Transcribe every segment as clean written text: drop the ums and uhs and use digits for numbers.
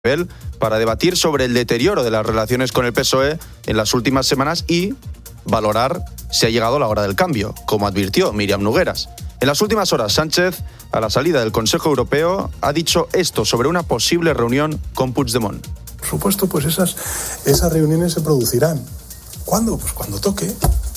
para debatir sobre el deterioro de las relaciones con el PSOE en las últimas semanas y valorar si ha llegado la hora del cambio, como advirtió Míriam Nogueras. En las últimas horas, Sánchez, a la salida del Consejo Europeo, ha dicho esto sobre una posible reunión con Puigdemont. Por supuesto, pues esas reuniones se producirán. ¿Cuándo? Pues cuando toque.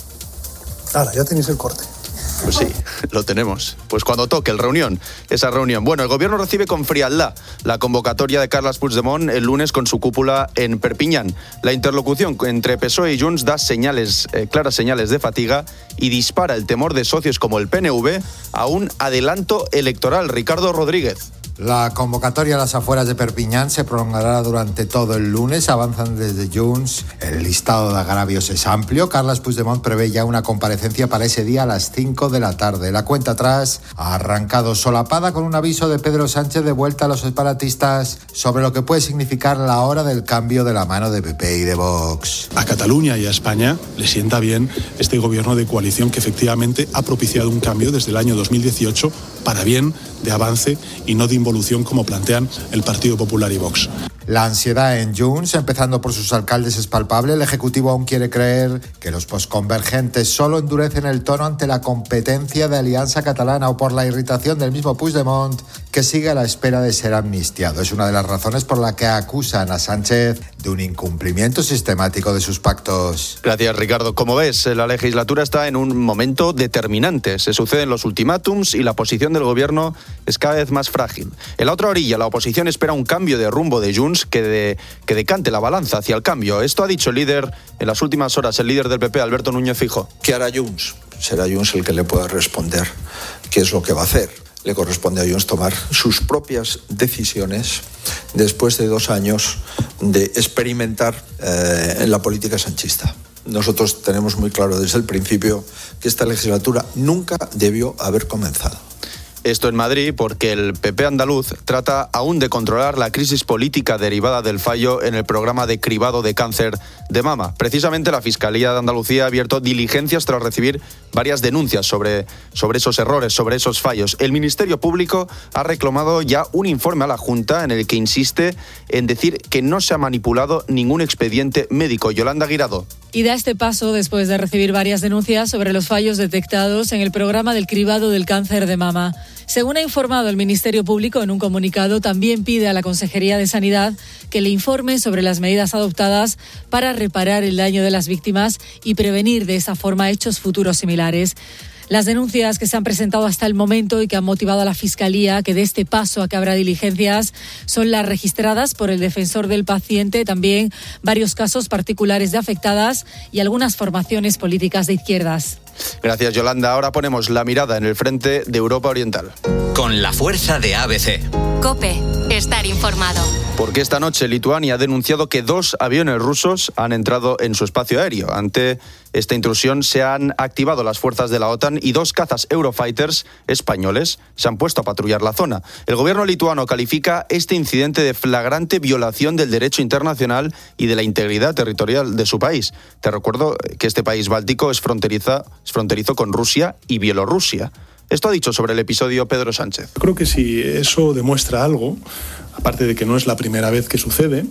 Ahora, ya tenéis el corte. Pues sí, lo tenemos. Pues cuando toque esa reunión. Bueno, el gobierno recibe con frialdad la convocatoria de Carles Puigdemont el lunes con su cúpula en Perpiñán. La interlocución entre PSOE y Junts da claras señales de fatiga y dispara el temor de socios como el PNV a un adelanto electoral. Ricardo Rodríguez. La convocatoria a las afueras de Perpiñán se prolongará durante todo el lunes. Avanzan desde Junts. El listado de agravios es amplio. Carles Puigdemont prevé ya una comparecencia para ese día a las 5 de la tarde. La cuenta atrás ha arrancado solapada con un aviso de Pedro Sánchez de vuelta a los separatistas sobre lo que puede significar la hora del cambio de la mano de PP y de Vox. A Cataluña y a España le sienta bien este gobierno de coalición que efectivamente ha propiciado un cambio desde el año 2018 para bien, de avance y no de involución como plantean el Partido Popular y Vox. La ansiedad en Junts, empezando por sus alcaldes, es palpable. El Ejecutivo aún quiere creer que los posconvergentes solo endurecen el tono ante la competencia de Alianza Catalana o por la irritación del mismo Puigdemont, que sigue a la espera de ser amnistiado. Es una de las razones por la que acusan a Sánchez de un incumplimiento sistemático de sus pactos. Gracias, Ricardo. Como ves, la legislatura está en un momento determinante. Se suceden los ultimátums y la posición del gobierno es cada vez más frágil. En la otra orilla, la oposición espera un cambio de rumbo de Junts que decante la balanza hacia el cambio. Esto ha dicho el líder en las últimas horas, el líder del PP, Alberto Núñez Feijóo. ¿Qué hará Junts? Será Junts el que le pueda responder qué es lo que va a hacer. Le corresponde a Junts tomar sus propias decisiones después de 2 años de experimentar en la política sanchista. Nosotros tenemos muy claro desde el principio que esta legislatura nunca debió haber comenzado. Esto en Madrid porque el PP andaluz trata aún de controlar la crisis política derivada del fallo en el programa de cribado de cáncer de mama. Precisamente la Fiscalía de Andalucía ha abierto diligencias tras recibir varias denuncias sobre esos errores, sobre esos fallos. El Ministerio Público ha reclamado ya un informe a la Junta en el que insiste en decir que no se ha manipulado ningún expediente médico. Yolanda Guirado. Y da este paso después de recibir varias denuncias sobre los fallos detectados en el programa del cribado del cáncer de mama. Según ha informado el Ministerio Público en un comunicado, también pide a la Consejería de Sanidad que le informe sobre las medidas adoptadas para reparar el daño de las víctimas y prevenir de esa forma hechos futuros similares. Las denuncias que se han presentado hasta el momento y que han motivado a la Fiscalía que dé este paso a que habrá diligencias son las registradas por el defensor del paciente, también varios casos particulares de afectadas y algunas formaciones políticas de izquierdas. Gracias, Yolanda. Ahora ponemos la mirada en el frente de Europa Oriental. Con la fuerza de ABC. COPE. Estar informado. Porque esta noche Lituania ha denunciado que 2 aviones rusos han entrado en su espacio aéreo. Ante esta intrusión se han activado las fuerzas de la OTAN y 2 cazas Eurofighters españoles se han puesto a patrullar la zona. El gobierno lituano califica este incidente de flagrante violación del derecho internacional y de la integridad territorial de su país. Te recuerdo que este país báltico es fronterizo con Rusia y Bielorrusia. Esto ha dicho sobre el episodio Pedro Sánchez. Creo que si eso demuestra algo, aparte de que no es la primera vez que sucede,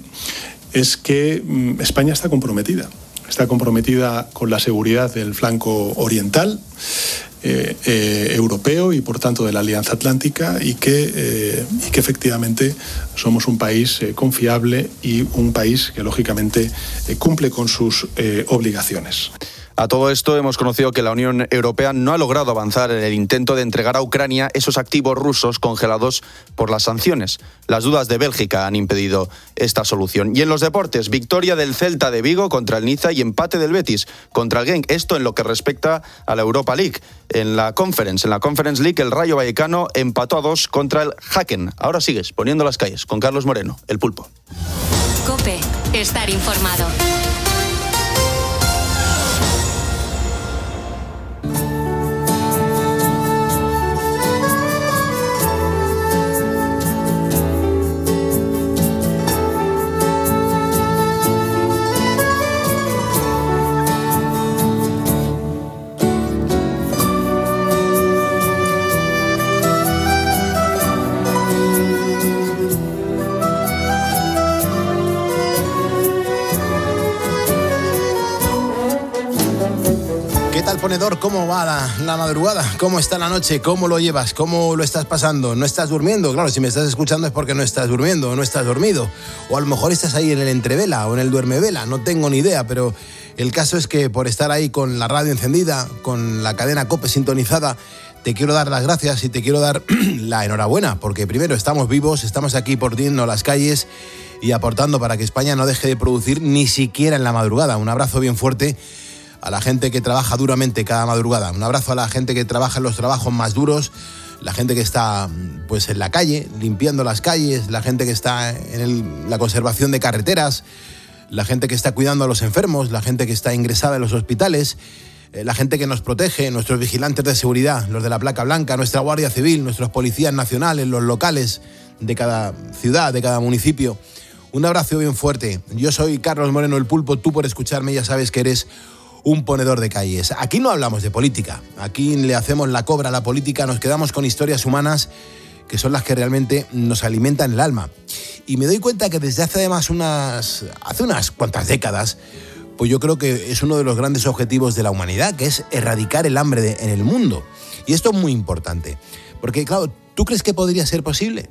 es que España está comprometida. Está comprometida con la seguridad del flanco oriental europeo y por tanto de la Alianza Atlántica y que efectivamente somos un país confiable y un país que lógicamente cumple con sus obligaciones. A todo esto hemos conocido que la Unión Europea no ha logrado avanzar en el intento de entregar a Ucrania esos activos rusos congelados por las sanciones. Las dudas de Bélgica han impedido esta solución. Y en los deportes, victoria del Celta de Vigo contra el Niza y empate del Betis contra el Genk. Esto en lo que respecta a la Europa League. En la Conference League, el Rayo Vallecano empató a 2 contra el Häcken. Ahora sigues poniendo las calles con Carlos Moreno, el Pulpo. COPE. Estar informado. ponedor, ¿cómo va la madrugada? ¿Cómo está la noche? ¿Cómo lo llevas? ¿Cómo lo estás pasando? ¿No estás durmiendo? Claro, si me estás escuchando es porque no estás durmiendo o no estás dormido. O a lo mejor estás ahí en el entrevela o en el duermevela, no tengo ni idea, pero el caso es que por estar ahí con la radio encendida, con la cadena COPE sintonizada, te quiero dar las gracias y te quiero dar la enhorabuena, porque primero estamos vivos, estamos aquí por irnos a las calles y aportando para que España no deje de producir ni siquiera en la madrugada. Un abrazo bien fuerte a la gente que trabaja duramente cada madrugada. Un abrazo a la gente que trabaja en los trabajos más duros, la gente que está pues en la calle, limpiando las calles, la gente que está en la conservación de carreteras, la gente que está cuidando a los enfermos, la gente que está ingresada en los hospitales, la gente que nos protege, nuestros vigilantes de seguridad, los de la placa blanca, nuestra Guardia Civil, nuestros policías nacionales, los locales de cada ciudad, de cada municipio. Un abrazo bien fuerte. Yo soy Carlos Moreno el Pulpo, tú por escucharme ya sabes que eres un ponedor de calles. Aquí no hablamos de política, aquí le hacemos la cobra a la política, nos quedamos con historias humanas que son las que realmente nos alimentan el alma. Y me doy cuenta que desde hace además hace unas cuantas décadas, pues yo creo que es uno de los grandes objetivos de la humanidad, que es erradicar el hambre en el mundo. Y esto es muy importante, porque claro, ¿tú crees que podría ser posible?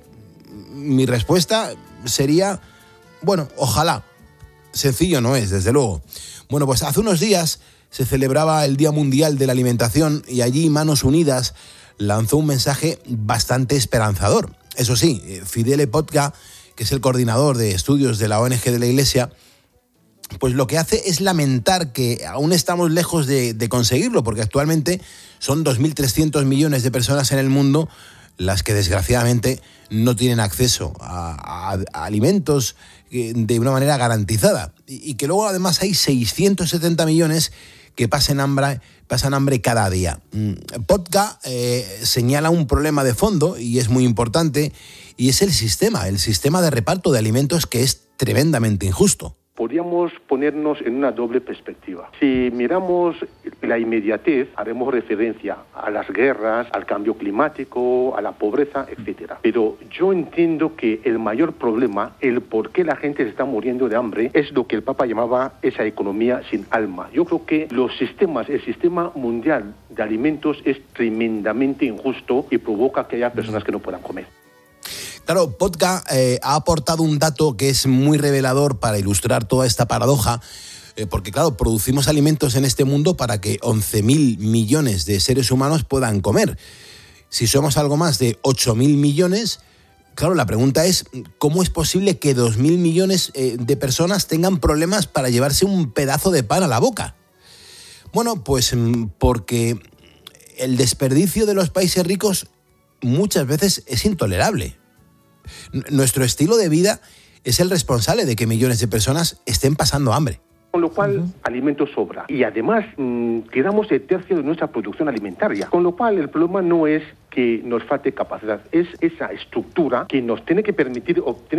Mi respuesta sería, bueno, ojalá. Sencillo no es, desde luego. Bueno, pues hace unos días se celebraba el Día Mundial de la Alimentación y allí Manos Unidas lanzó un mensaje bastante esperanzador. Eso sí, Fidele Podka, que es el coordinador de estudios de la ONG de la Iglesia, pues lo que hace es lamentar que aún estamos lejos de conseguirlo, porque actualmente son 2.300 millones de personas en el mundo las que desgraciadamente no tienen acceso a alimentos de una manera garantizada, y que luego además hay 670 millones que pasan hambre cada día. Podka señala un problema de fondo y es muy importante, y es el sistema de reparto de alimentos, que es tremendamente injusto. Podríamos ponernos en una doble perspectiva. Si miramos la inmediatez, haremos referencia a las guerras, al cambio climático, a la pobreza, etc. Pero yo entiendo que el mayor problema, el por qué la gente se está muriendo de hambre, es lo que el Papa llamaba esa economía sin alma. Yo creo que el sistema mundial de alimentos es tremendamente injusto y provoca que haya personas que no puedan comer. Claro, Podka ha aportado un dato que es muy revelador para ilustrar toda esta paradoja, porque claro, producimos alimentos en este mundo para que 11.000 millones de seres humanos puedan comer. Si somos algo más de 8.000 millones, claro, la pregunta es, ¿cómo es posible que 2.000 millones de personas tengan problemas para llevarse un pedazo de pan a la boca? Bueno, pues porque el desperdicio de los países ricos muchas veces es intolerable. Nuestro estilo de vida es el responsable de que millones de personas estén pasando hambre. Con lo cual, alimento sobra. Y además, tiramos el tercio de nuestra producción alimentaria. Con lo cual, el problema no es que nos falte capacidad, es esa estructura que nos tiene que permitir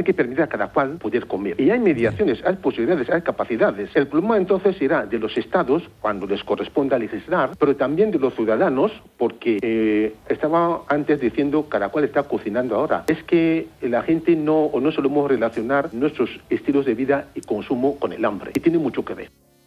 a cada cual poder comer. Y hay mediaciones, hay posibilidades, hay capacidades. El problema entonces será de los estados, cuando les corresponda legislar, pero también de los ciudadanos, porque estaba antes diciendo cada cual está cocinando ahora. Es que la gente no solemos relacionar nuestros estilos de vida y consumo con el hambre. Y tiene mucho que ver.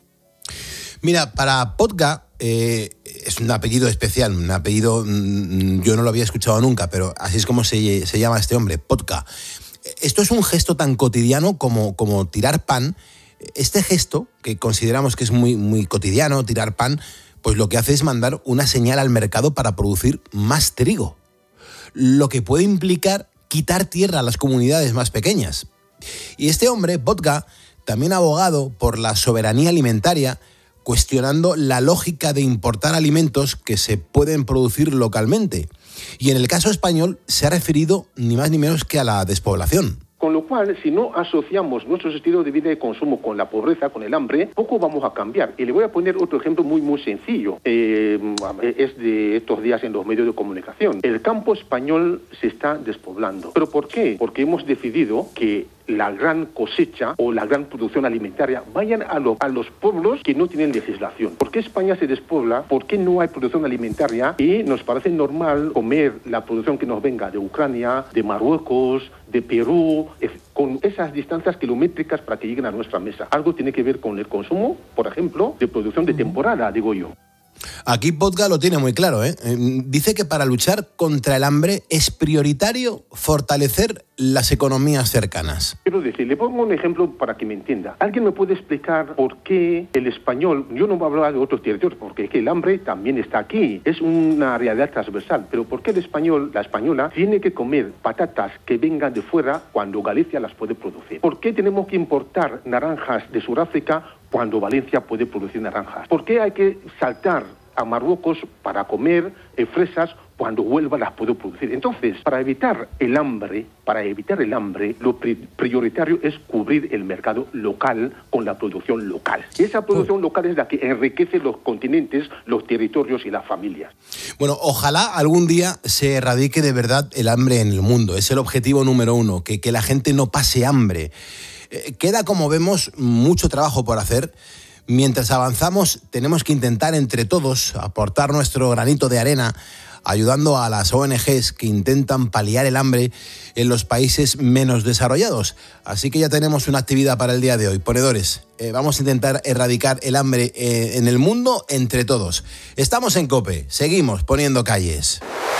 Mira, para Podka es un apellido especial, un apellido yo no lo había escuchado nunca, pero así es como se llama este hombre, Podka. Esto es un gesto tan cotidiano como tirar pan. Este gesto, que consideramos que es muy, muy cotidiano, tirar pan, pues lo que hace es mandar una señal al mercado para producir más trigo, lo que puede implicar quitar tierra a las comunidades más pequeñas. Y este hombre, Podka, también ha abogado por la soberanía alimentaria, cuestionando la lógica de importar alimentos que se pueden producir localmente. Y en el caso español se ha referido ni más ni menos que a la despoblación. Con lo cual, si no asociamos nuestros estilos de vida y consumo con la pobreza, con el hambre, poco vamos a cambiar. Y le voy a poner otro ejemplo muy, muy sencillo. Es de estos días en los medios de comunicación. El campo español se está despoblando. ¿Pero por qué? Porque hemos decidido que la gran cosecha o la gran producción alimentaria vayan a los pueblos que no tienen legislación. ¿Por qué España se despobla? ¿Por qué no hay producción alimentaria? Y nos parece normal comer la producción que nos venga de Ucrania, de Marruecos, de Perú, con esas distancias kilométricas para que lleguen a nuestra mesa. Algo tiene que ver con el consumo, por ejemplo, de producción de temporada, digo yo. Aquí Podga lo tiene muy claro, ¿eh? Dice que para luchar contra el hambre es prioritario fortalecer las economías cercanas. Quiero decir, le pongo un ejemplo para que me entienda. ¿Alguien me puede explicar por qué el español, yo no voy a hablar de otros territorios, porque es que el hambre también está aquí, es una realidad transversal, pero ¿por qué el español, la española, tiene que comer patatas que vengan de fuera cuando Galicia las puede producir? ¿Por qué tenemos que importar naranjas de Sudáfrica cuando Valencia puede producir naranjas? ¿Por qué hay que saltar a Marruecos para comer fresas cuando Huelva las puede producir? Entonces, para evitar el hambre, lo prioritario es cubrir el mercado local con la producción local. Y esa producción local es la que enriquece los continentes, los territorios y las familias. Bueno, ojalá algún día se erradique de verdad el hambre en el mundo. Es el objetivo número 1, que la gente no pase hambre. Queda, como vemos, mucho trabajo por hacer. Mientras avanzamos, tenemos que intentar entre todos aportar nuestro granito de arena, ayudando a las ONGs que intentan paliar el hambre en los países menos desarrollados. Así que ya tenemos una actividad para el día de hoy. Ponedores, vamos a intentar erradicar el hambre en el mundo entre todos. Estamos en COPE, seguimos poniendo calles.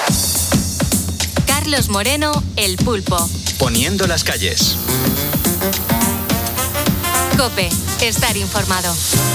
Carlos Moreno, El Pulpo. Poniendo las calles. COPE, estar informado.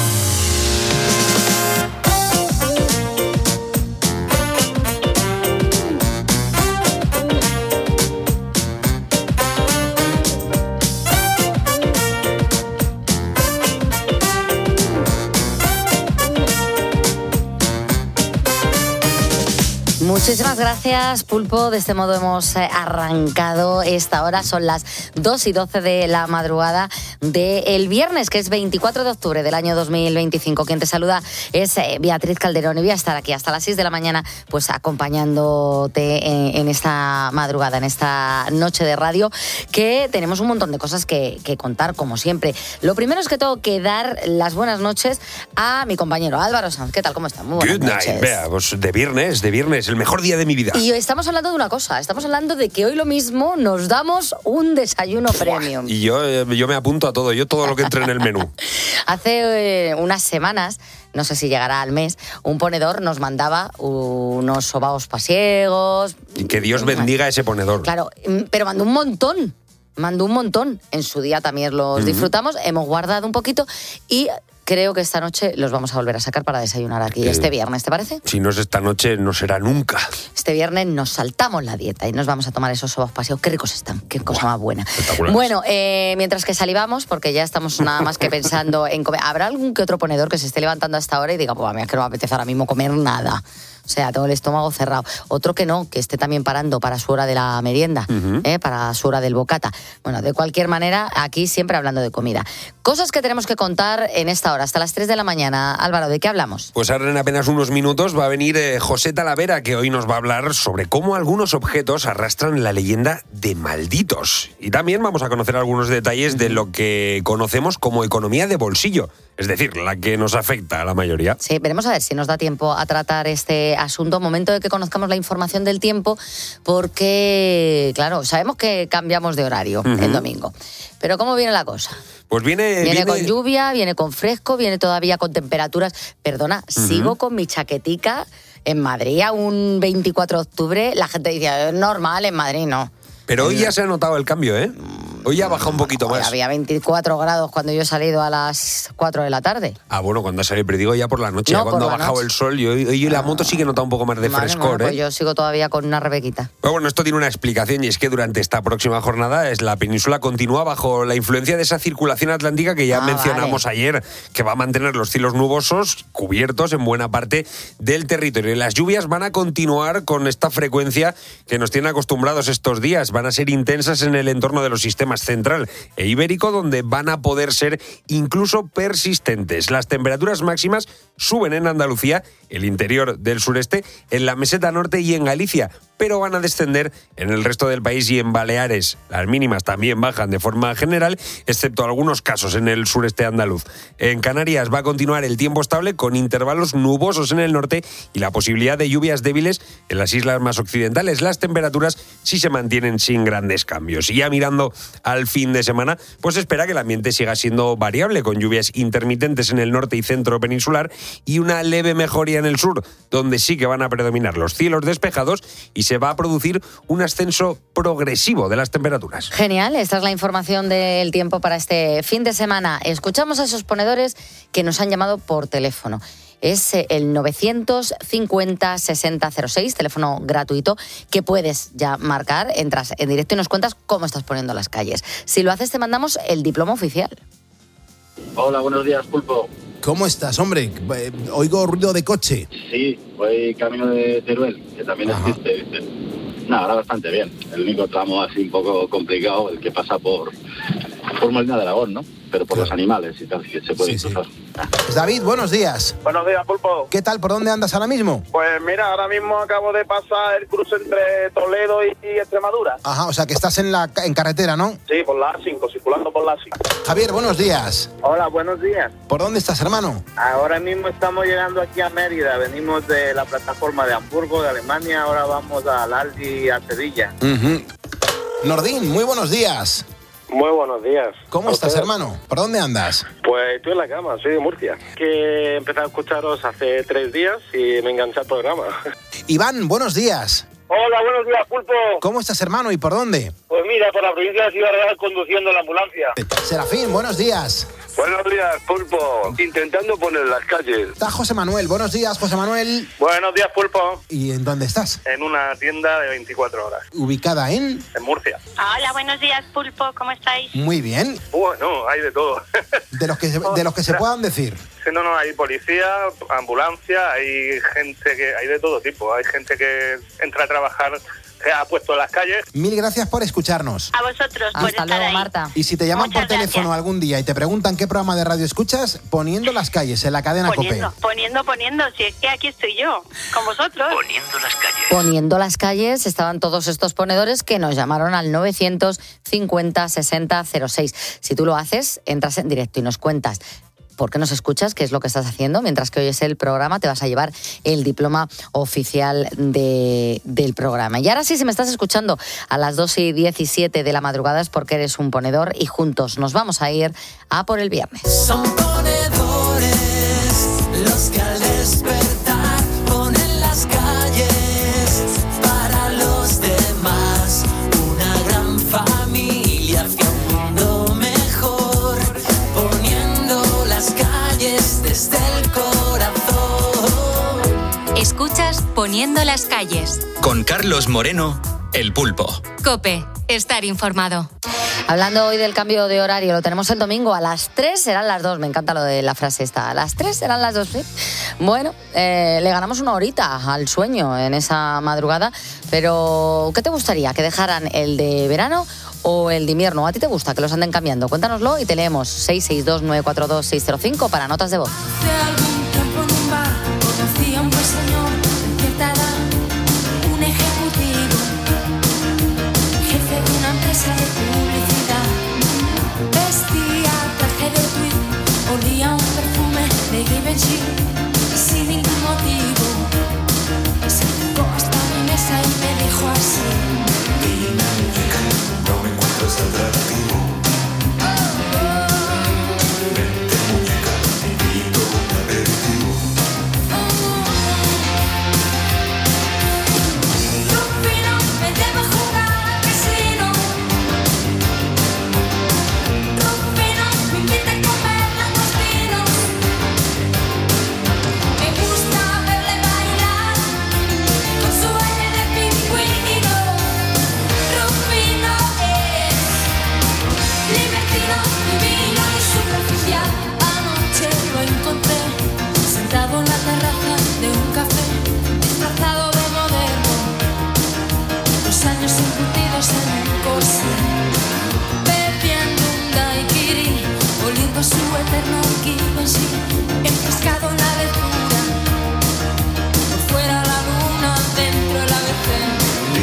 Muchísimas gracias, Pulpo. De este modo hemos arrancado esta hora. Son las 2:12 de la madrugada del viernes, que es 24 de octubre del año 2025. Quien te saluda es Beatriz Calderón y voy a estar aquí hasta las 6 de la mañana pues acompañándote en esta madrugada, en esta noche de radio, que tenemos un montón de cosas que contar, como siempre. Lo primero es que tengo que dar las buenas noches a mi compañero Álvaro Sanz. ¿Qué tal? ¿Cómo está? Muy buenas noches. Good night, Bea. Pues de viernes, el mejor día de mi vida. Y hoy estamos hablando de una cosa, estamos hablando de que hoy lo mismo nos damos un desayuno premium. Y yo me apunto a todo, yo todo lo que entre en el menú. Hace unas semanas, no sé si llegará al mes, un ponedor nos mandaba unos sobaos pasiegos. Y que Dios bendiga ese ponedor. Claro, pero mandó un montón. En su día también los disfrutamos, hemos guardado un poquito y creo que esta noche los vamos a volver a sacar para desayunar aquí este viernes, ¿te parece? Si no es esta noche, no será nunca. Este viernes nos saltamos la dieta y nos vamos a tomar esos sobos paseos. Qué ricos están, qué cosa más buena. Bueno, mientras que salivamos, porque ya estamos nada más que pensando en comer, ¿habrá algún que otro ponedor que se esté levantando a esta hora y diga, pues a mí es que no me apetece ahora mismo comer nada? O sea, tengo el estómago cerrado. Otro que no, que esté también parando para su hora de la merienda, para su hora del bocata. Bueno, de cualquier manera, aquí siempre hablando de comida. Cosas que tenemos que contar en esta hora, hasta las 3 de la mañana. Álvaro, ¿de qué hablamos? Pues ahora en apenas unos minutos va a venir José Talavera, que hoy nos va a hablar sobre cómo algunos objetos arrastran la leyenda de malditos. Y también vamos a conocer algunos detalles de lo que conocemos como economía de bolsillo, es decir, la que nos afecta a la mayoría. Sí, veremos a ver si nos da tiempo a tratar este asunto. Momento de que conozcamos la información del tiempo, porque, claro, sabemos que cambiamos de horario el domingo. Pero ¿cómo viene la cosa? Pues viene con lluvia, viene con fresco, viene todavía con temperaturas. Perdona, sigo con mi chaquetica en Madrid a un 24 de octubre. La gente dice, es normal, en Madrid no. Pero hoy ya se ha notado el cambio, ¿eh? Hoy ya ha bajado un poquito más. Había 24 grados cuando yo he salido a las 4 de la tarde. Ah, bueno, cuando ha salido, pero digo ya por la noche, ya cuando ha bajado el sol. Y hoy la moto sí que nota un poco más de frescor, pues yo sigo todavía con una rebequita. Pero bueno, esto tiene una explicación y es que durante esta próxima jornada la península continúa bajo la influencia de esa circulación atlántica que ya mencionamos ayer, que va a mantener los cielos nubosos cubiertos en buena parte del territorio. Y las lluvias van a continuar con esta frecuencia que nos tienen acostumbrados estos días. Van a ser intensas en el entorno de los sistemas central e ibérico, donde van a poder ser incluso persistentes. Las temperaturas máximas suben en Andalucía, el interior del sureste, en la meseta norte y en Galicia, pero van a descender en el resto del país y en Baleares. Las mínimas también bajan de forma general, excepto algunos casos en el sureste andaluz. En Canarias va a continuar el tiempo estable con intervalos nubosos en el norte y la posibilidad de lluvias débiles en las islas más occidentales. Las temperaturas sí se mantienen sin grandes cambios. Y ya mirando al fin de semana, pues espera que el ambiente siga siendo variable, con lluvias intermitentes en el norte y centro peninsular y una leve mejoría en el sur, donde sí que van a predominar los cielos despejados y se va a producir un ascenso progresivo de las temperaturas. Genial, esta es la información del tiempo para este fin de semana. Escuchamos a esos ponedores que nos han llamado por teléfono. Es el 950-6006, teléfono gratuito, que puedes ya marcar, entras en directo y nos cuentas cómo estás poniendo las calles. Si lo haces, te mandamos el diploma oficial. Hola, buenos días, Pulpo. ¿Cómo estás, hombre? Oigo ruido de coche. Sí, voy camino de Teruel, que también existe, ¿viste? Nada, ahora bastante bien. El único tramo así un poco complicado, el que pasa por Molina de Aragón, ¿no? Pero por los animales y tal, que se puede cruzar. Pues David, buenos días. Buenos días, Pulpo. ¿Qué tal? ¿Por dónde andas ahora mismo? Pues mira, ahora mismo acabo de pasar el cruce entre Toledo y Extremadura. Ajá, o sea que estás en carretera, ¿no? Sí, por la A5, circulando por la A5. Javier, buenos días. Hola, buenos días. ¿Por dónde estás, hermano? Ahora mismo estamos llegando aquí a Mérida. Venimos de la plataforma de Hamburgo, de Alemania. Ahora vamos al Aldi, a Sevilla. Nordín, muy buenos días. Muy buenos días. ¿Cómo estás, hermano? ¿Por dónde andas? Pues estoy en la cama, soy de Murcia. Que he empezado a escucharos hace 3 días y me enganché al programa. Iván, buenos días. Hola, buenos días, Pulpo. ¿Cómo estás, hermano? ¿Y por dónde? Pues mira, por la provincia de Ciudad Real conduciendo la ambulancia. Serafín, buenos días. Buenos días, Pulpo. Intentando poner las calles. Está José Manuel. Buenos días, José Manuel. Buenos días, Pulpo. ¿Y en dónde estás? En una tienda de 24 horas. ¿Ubicada en? En Murcia. Hola, buenos días, Pulpo. ¿Cómo estáis? Muy bien. Bueno, hay de todo. De los que se puedan decir. No, hay policía, ambulancia, hay gente que... Hay de todo tipo. Hay gente que entra a trabajar... Se ha puesto en las calles. Mil gracias por escucharnos. A vosotros por estar luego, ahí. Marta. Y si te llaman Muchas por teléfono gracias. algún día y te preguntan qué programa de radio escuchas, Poniendo las calles en la cadena COPE. Poniendo, si es que aquí estoy yo, con vosotros. Poniendo las calles. Poniendo las calles estaban todos estos ponedores que nos llamaron al 950-6006. Si tú lo haces, entras en directo y nos cuentas por qué nos escuchas, qué es lo que estás haciendo. Mientras que oyes el programa, te vas a llevar el diploma oficial del programa. Y ahora sí, si me estás escuchando a las 2:17 de la madrugada es porque eres un ponedor y juntos nos vamos a ir a por el viernes. Son ponedores los que al despertar ponen las calles para los demás. Una gran familia hacia un mundo mejor, poniendo las calles desde el corazón. Escuchas Poniendo las calles. Con Carlos Moreno, El Pulpo. COPE. Estar informado. Hablando hoy del cambio de horario, lo tenemos el domingo a las 3, serán las 2. Me encanta lo de la frase esta. A las 3 serán las 2. ¿Sí? Bueno, le ganamos una horita al sueño en esa madrugada. Pero, ¿qué te gustaría? ¿Que dejaran el de verano o el de invierno? ¿A ti te gusta que los anden cambiando? Cuéntanoslo y te leemos 662-942-605 para notas de voz. Hace algún tiempo en un bar conocí a un buen señor de cierta edad, un ejecutivo, jefe de una empresa de publicidad. Vestía traje de tweed, olía un perfume de Givenchy y sin ningún motivo se acercó hasta mi mesa y me dijo así: dime, muñeca, no me encuentras atractivo. Vente, muñeca, te invito a un aperitivo. Rufino, vente a jugar al casino. Rufino, me invita a comer langostinos. Me gusta verle bailar con su aire de pingüino. Rufino es libertino, divino y superficial. Anoche lo encontré sentado en la terraza de un café, disfrazado de moderno, los años incutidos en un corsé, bebiendo un daiquiri, oliendo su eterno Givenchy, enfrascado en la lectura, por fuera la luna, dentro el ABC.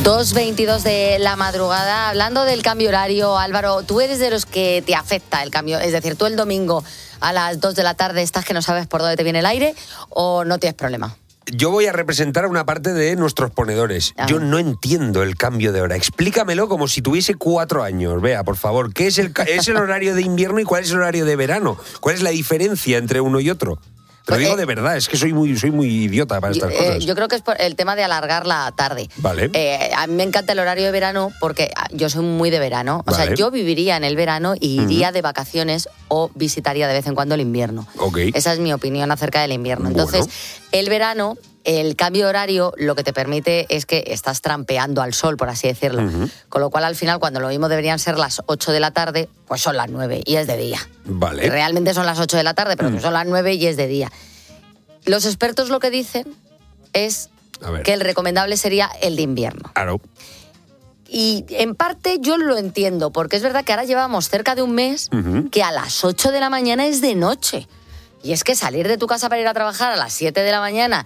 2:22 de la madrugada. Hablando del cambio horario, Álvaro, ¿tú eres de los que te afecta el cambio? Es decir, ¿tú el domingo a las 2 de la tarde estás que no sabes por dónde te viene el aire o no tienes problema? Yo voy a representar a una parte de nuestros ponedores. Yo no entiendo el cambio de hora. Explícamelo como si tuviese 4 años. Vea, por favor, ¿qué es el horario de invierno y cuál es el horario de verano? ¿Cuál es la diferencia entre uno y otro? Te lo digo de verdad, es que soy muy idiota para estas cosas. Yo creo que es por el tema de alargar la tarde. Vale. A mí me encanta el horario de verano porque yo soy muy de verano. O sea, yo viviría en el verano y iría de vacaciones o visitaría de vez en cuando el invierno. Okay. Esa es mi opinión acerca del invierno. Entonces, el verano, el cambio de horario lo que te permite es que estás trampeando al sol, por así decirlo. Con lo cual, al final, cuando lo mismo deberían ser las 8 de la tarde, pues son las 9 y es de día. Vale. Realmente son las 8 de la tarde, pero son las 9 y es de día. Los expertos lo que dicen es que el recomendable sería el de invierno. Claro. Y en parte yo lo entiendo, porque es verdad que ahora llevamos cerca de un mes que a las 8 de la mañana es de noche. Y es que salir de tu casa para ir a trabajar a las 7 de la mañana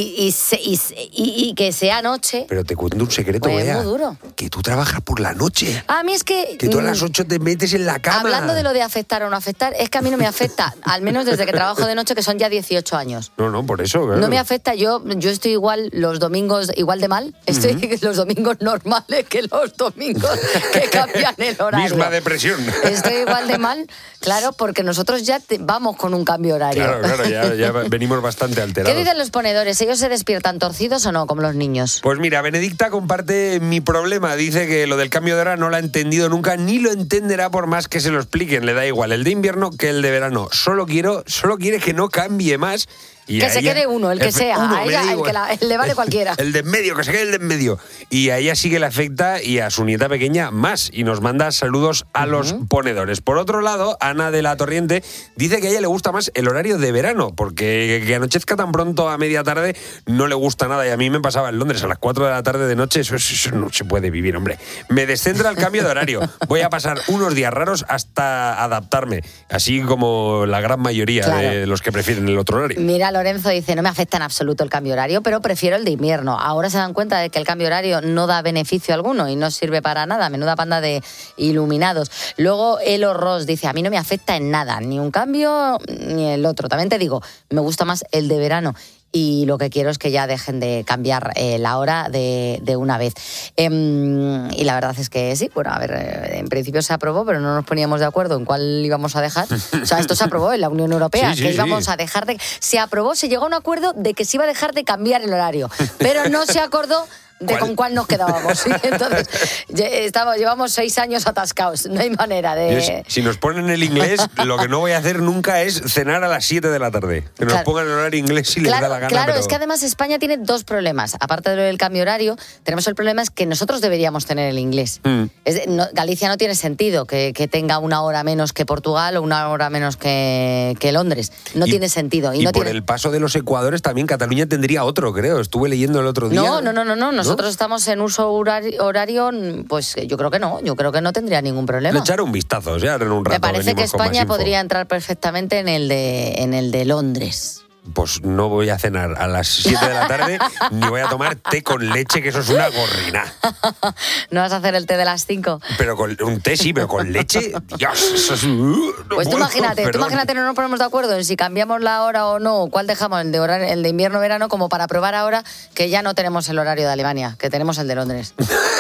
y que sea noche... Pero te cuento un secreto, pues Bea, es muy duro. que tú trabajas por la noche. A mí es que... Que tú a las 8 te metes en la cama. Hablando de lo de afectar o no afectar, es que a mí no me afecta, al menos desde que trabajo de noche, que son ya 18 años. No, por eso. Claro. No me afecta, yo estoy igual los domingos, igual de mal, estoy los domingos normales que los domingos que cambian el horario. Misma depresión. Estoy igual de mal, claro, porque nosotros ya vamos con un cambio horario. Claro, ya venimos bastante alterados. ¿Qué dicen los ponedores? ¿Ellos se despiertan torcidos o no, como los niños? Pues mira, Benedicta comparte mi problema. Dice que lo del cambio de hora no lo ha entendido nunca, ni lo entenderá por más que se lo expliquen. Le da igual el de invierno que el de verano. Solo quiere que no cambie más. Y que se quede uno, el que sea. A ella, le vale cualquiera. El de en medio, que se quede el de en medio. Y a ella sí que le afecta y a su nieta pequeña más. Y nos manda saludos a los ponedores. Por otro lado, Ana de la Torriente dice que a ella le gusta más el horario de verano, porque que anochezca tan pronto a media tarde no le gusta nada. Y a mí me pasaba en Londres a las 4 de la tarde de noche. Eso no se puede vivir, hombre. Me descentra el cambio de horario. Voy a pasar unos días raros hasta adaptarme. Así como la gran mayoría de los que prefieren el otro horario. Mira, Lorenzo dice, no me afecta en absoluto el cambio horario, pero prefiero el de invierno. Ahora se dan cuenta de que el cambio horario no da beneficio alguno y no sirve para nada. Menuda panda de iluminados. Luego Elo Ross dice, a mí no me afecta en nada, ni un cambio ni el otro. También te digo, me gusta más el de verano. Y lo que quiero es que ya dejen de cambiar la hora de una vez. Y la verdad es que sí, bueno, a ver, en principio se aprobó, pero no nos poníamos de acuerdo en cuál íbamos a dejar. O sea, esto se aprobó en la Unión Europea, que íbamos a dejar de... Se aprobó, se llegó a un acuerdo de que se iba a dejar de cambiar el horario, pero no se acordó de con cuál nos quedábamos. ¿Sí? Entonces, llevamos 6 años atascados, no hay manera de... Si nos ponen el inglés, lo que no voy a hacer nunca es cenar a las 7 de la tarde. Que nos pongan el horario inglés si les da la gana. Claro, es que además España tiene 2 problemas. Aparte de lo del cambio horario, tenemos el problema es que nosotros deberíamos tener el inglés. Galicia no tiene sentido que tenga 1 hora menos que Portugal o 1 hora menos que Londres. No tiene sentido. Y por el paso de los ecuadores también Cataluña tendría otro, creo. Estuve leyendo el otro día. No. Nosotros estamos en uso horario, pues yo creo que no tendría ningún problema. Le echaré un vistazo, ya en un rato. Me parece que España podría entrar perfectamente en el de Londres. Pues no voy a cenar a las 7 de la tarde ni voy a tomar té con leche, que eso es una gorrina. ¿No vas a hacer el té de las 5? Pero con un té sí, pero con leche, Dios, eso es... Pues tú imagínate, no nos ponemos de acuerdo en si cambiamos la hora o no, cuál dejamos, el de invierno-verano, como para probar ahora que ya no tenemos el horario de Alemania, que tenemos el de Londres.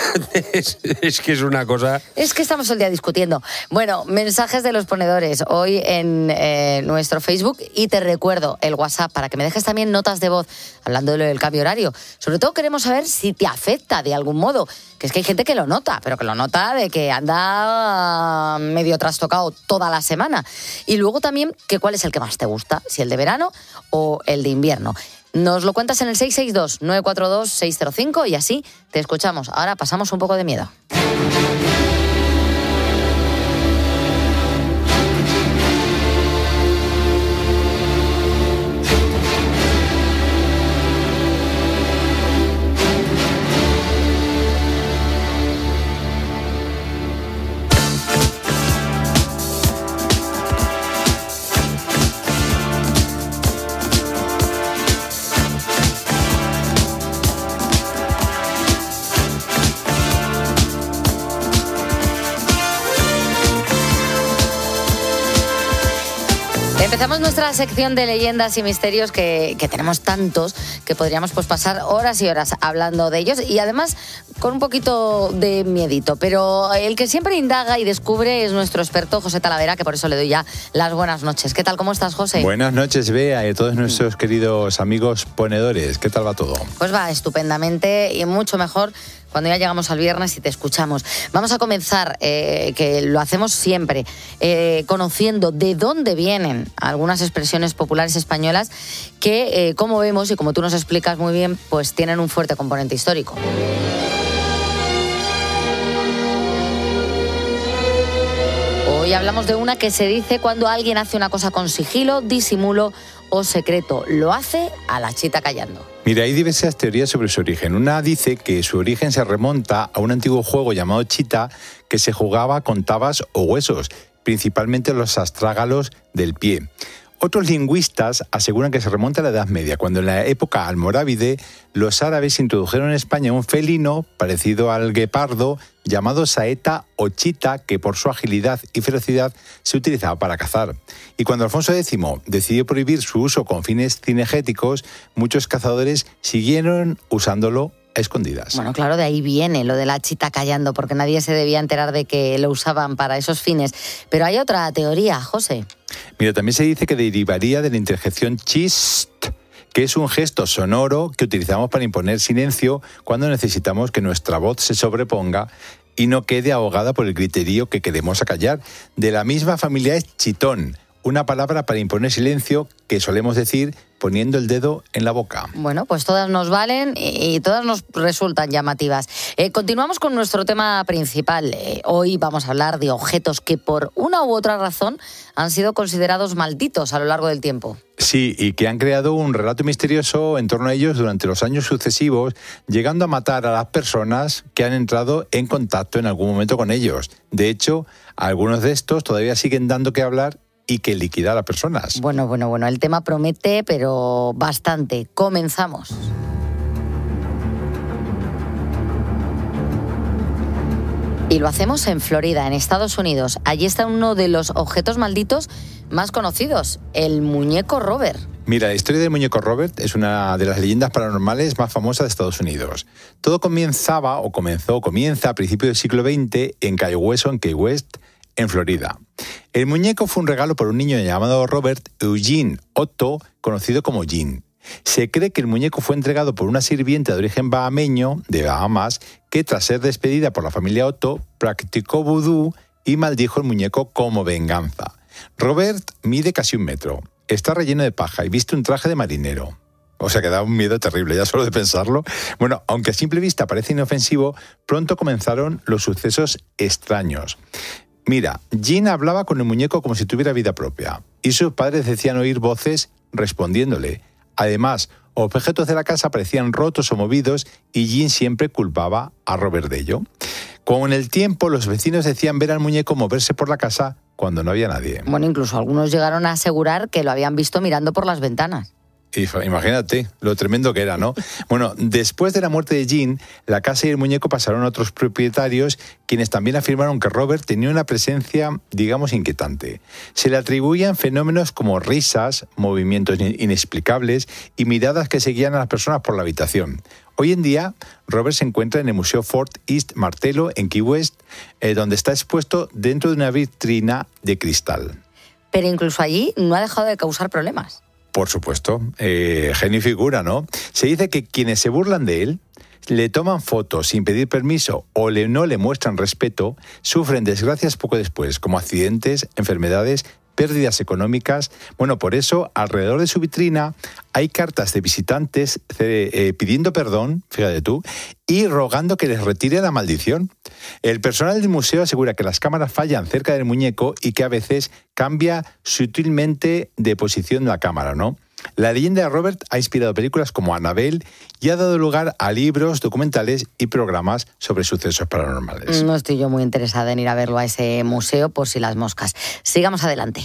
Es que es una cosa... Es que estamos todo el día discutiendo. Bueno, mensajes de los ponedores hoy en nuestro Facebook, y te recuerdo el WhatsApp para que me dejes también notas de voz hablando de lo del cambio horario. Sobre todo queremos saber si te afecta de algún modo, que es que hay gente que lo nota, pero que lo nota de que anda medio trastocado toda la semana. Y luego también que cuál es el que más te gusta, si el de verano o el de invierno. Nos lo cuentas en el 662-942-605 y así te escuchamos. Ahora pasamos un poco de miedo. Empezamos nuestra sección de leyendas y misterios que tenemos tantos que podríamos pasar horas y horas hablando de ellos y además con un poquito de miedito. Pero el que siempre indaga y descubre es nuestro experto José Talavera, que por eso le doy ya las buenas noches. ¿Qué tal? ¿Cómo estás, José? Buenas noches, Bea, y a todos nuestros queridos amigos ponedores. ¿Qué tal va todo? Pues va estupendamente y mucho mejor cuando ya llegamos al viernes y te escuchamos. Vamos a comenzar, que lo hacemos siempre, conociendo de dónde vienen algunas expresiones populares españolas que, como vemos y como tú nos explicas muy bien, pues tienen un fuerte componente histórico. Hoy hablamos de una que se dice cuando alguien hace una cosa con sigilo, disimulo o secreto. Lo hace a la chita callando. Mira, hay diversas teorías sobre su origen. Una dice que su origen se remonta a un antiguo juego llamado chita que se jugaba con tabas o huesos, principalmente los astrágalos del pie. Otros lingüistas aseguran que se remonta a la Edad Media, cuando en la época almorávide los árabes introdujeron en España un felino parecido al guepardo llamado saeta o chita, que por su agilidad y ferocidad se utilizaba para cazar. Y cuando Alfonso X decidió prohibir su uso con fines cinegéticos, muchos cazadores siguieron usándolo a escondidas. Bueno, claro, de ahí viene lo de la chita callando, porque nadie se debía enterar de que lo usaban para esos fines. Pero hay otra teoría, José. Mira, también se dice que derivaría de la interjección chist, que es un gesto sonoro que utilizamos para imponer silencio cuando necesitamos que nuestra voz se sobreponga y no quede ahogada por el griterío que queremos acallar. De la misma familia es chitón, una palabra para imponer silencio que solemos decir poniendo el dedo en la boca. Bueno, pues todas nos valen y todas nos resultan llamativas. Continuamos con nuestro tema principal. Hoy vamos a hablar de objetos que por una u otra razón han sido considerados malditos a lo largo del tiempo. Sí, y que han creado un relato misterioso en torno a ellos durante los años sucesivos, llegando a matar a las personas que han entrado en contacto en algún momento con ellos. De hecho, algunos de estos todavía siguen dando que hablar y que liquidar a personas. Bueno, el tema promete, pero bastante. Comenzamos. Y lo hacemos en Florida, en Estados Unidos. Allí está uno de los objetos malditos más conocidos, el muñeco Robert. Mira, la historia del muñeco Robert es una de las leyendas paranormales más famosas de Estados Unidos. Todo comienza a principios del siglo XX en Cayo Hueso, en Key West, en Florida. El muñeco fue un regalo por un niño llamado Robert Eugene Otto, conocido como Jean. Se cree que el muñeco fue entregado por una sirvienta de origen bahameño, de Bahamas, que tras ser despedida por la familia Otto, practicó vudú y maldijo el muñeco como venganza. Robert mide casi 1 metro, está relleno de paja y viste un traje de marinero. O sea que da un miedo terrible, ya solo de pensarlo. Bueno, aunque a simple vista parece inofensivo, pronto comenzaron los sucesos extraños. Mira, Jean hablaba con el muñeco como si tuviera vida propia y sus padres decían oír voces respondiéndole. Además, objetos de la casa parecían rotos o movidos y Jean siempre culpaba a Robert de ello. Con el tiempo, los vecinos decían ver al muñeco moverse por la casa cuando no había nadie. Bueno, incluso algunos llegaron a asegurar que lo habían visto mirando por las ventanas. Imagínate lo tremendo que era, ¿no? Bueno, después de la muerte de Jean, la casa y el muñeco pasaron a otros propietarios, quienes también afirmaron que Robert tenía una presencia, digamos, inquietante. Se le atribuían fenómenos como risas, movimientos inexplicables y miradas que seguían a las personas por la habitación. Hoy en día, Robert se encuentra en el Museo Fort East Martello, en Key West, donde está expuesto dentro de una vitrina de cristal. Pero incluso allí no ha dejado de causar problemas. Por supuesto, genio y figura, ¿no? Se dice que quienes se burlan de él, le toman fotos sin pedir permiso o no le muestran respeto, sufren desgracias poco después, como accidentes, enfermedades, pérdidas económicas. Bueno, por eso, alrededor de su vitrina hay cartas de visitantes pidiendo perdón, fíjate tú, y rogando que les retire la maldición. El personal del museo asegura que las cámaras fallan cerca del muñeco y que a veces cambia sutilmente de posición la cámara, ¿no? La leyenda de Robert ha inspirado películas como Annabelle y ha dado lugar a libros, documentales y programas sobre sucesos paranormales. No estoy yo muy interesada en ir a verlo a ese museo por si las moscas. Sigamos adelante.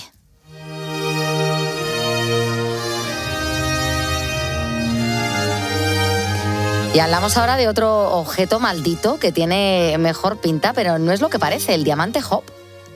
Y hablamos ahora de otro objeto maldito que tiene mejor pinta, pero no es lo que parece, el diamante Hop.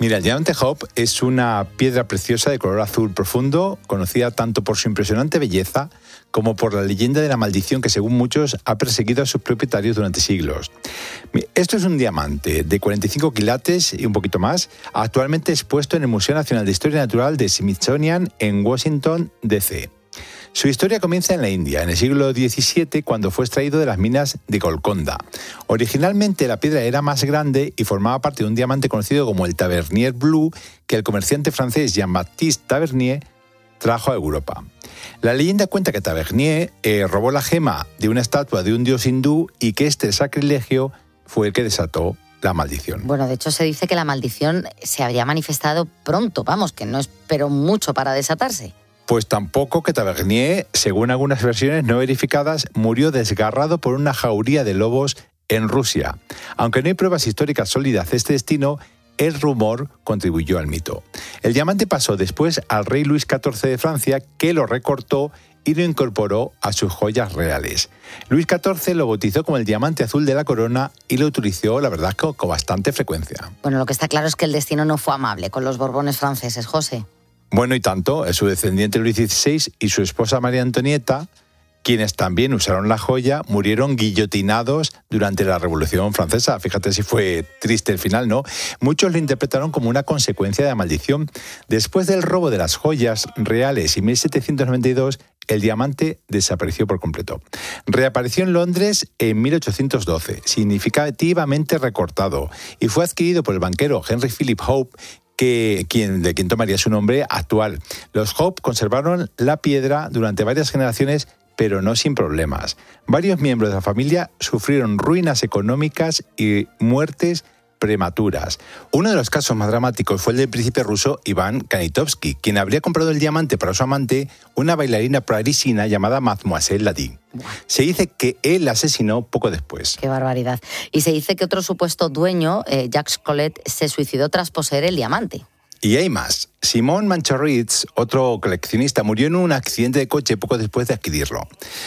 Mira, el diamante Hope es una piedra preciosa de color azul profundo, conocida tanto por su impresionante belleza como por la leyenda de la maldición que, según muchos, ha perseguido a sus propietarios durante siglos. Esto es un diamante de 45 quilates y un poquito más, actualmente expuesto en el Museo Nacional de Historia Natural de Smithsonian en Washington, D.C. Su historia comienza en la India, en el siglo XVII, cuando fue extraído de las minas de Golconda. Originalmente la piedra era más grande y formaba parte de un diamante conocido como el Tavernier Blue, que el comerciante francés Jean-Baptiste Tavernier trajo a Europa. La leyenda cuenta que Tavernier robó la gema de una estatua de un dios hindú y que este sacrilegio fue el que desató la maldición. Bueno, de hecho se dice que la maldición se habría manifestado pronto, vamos, que no esperó mucho para desatarse. Pues tampoco, que Tavernier, según algunas versiones no verificadas, murió desgarrado por una jauría de lobos en Rusia. Aunque no hay pruebas históricas sólidas de este destino, el rumor contribuyó al mito. El diamante pasó después al rey Luis XIV de Francia, que lo recortó y lo incorporó a sus joyas reales. Luis XIV lo bautizó como el diamante azul de la corona y lo utilizó, la verdad, con bastante frecuencia. Bueno, lo que está claro es que el destino no fue amable con los Borbones franceses, José. Bueno, y tanto, su descendiente Luis XVI y su esposa María Antonieta, quienes también usaron la joya, murieron guillotinados durante la Revolución Francesa. Fíjate si fue triste el final, ¿no? Muchos lo interpretaron como una consecuencia de la maldición. Después del robo de las joyas reales en 1792, el diamante desapareció por completo. Reapareció en Londres en 1812, significativamente recortado, y fue adquirido por el banquero Henry Philip Hope, de quien tomaría su nombre actual. Los Hope conservaron la piedra durante varias generaciones, pero no sin problemas. Varios miembros de la familia sufrieron ruinas económicas y muertes prematuras. Uno de los casos más dramáticos fue el del príncipe ruso Iván Kanitovsky, quien habría comprado el diamante para su amante, una bailarina parisina llamada Mademoiselle Ladi. Se dice que él la asesinó poco después. Qué barbaridad. Y se dice que otro supuesto dueño, Jacques Collet, se suicidó tras poseer el diamante. Y hay más. Simón Manchorritz, otro coleccionista, murió en un accidente de coche poco después de adquirirlo.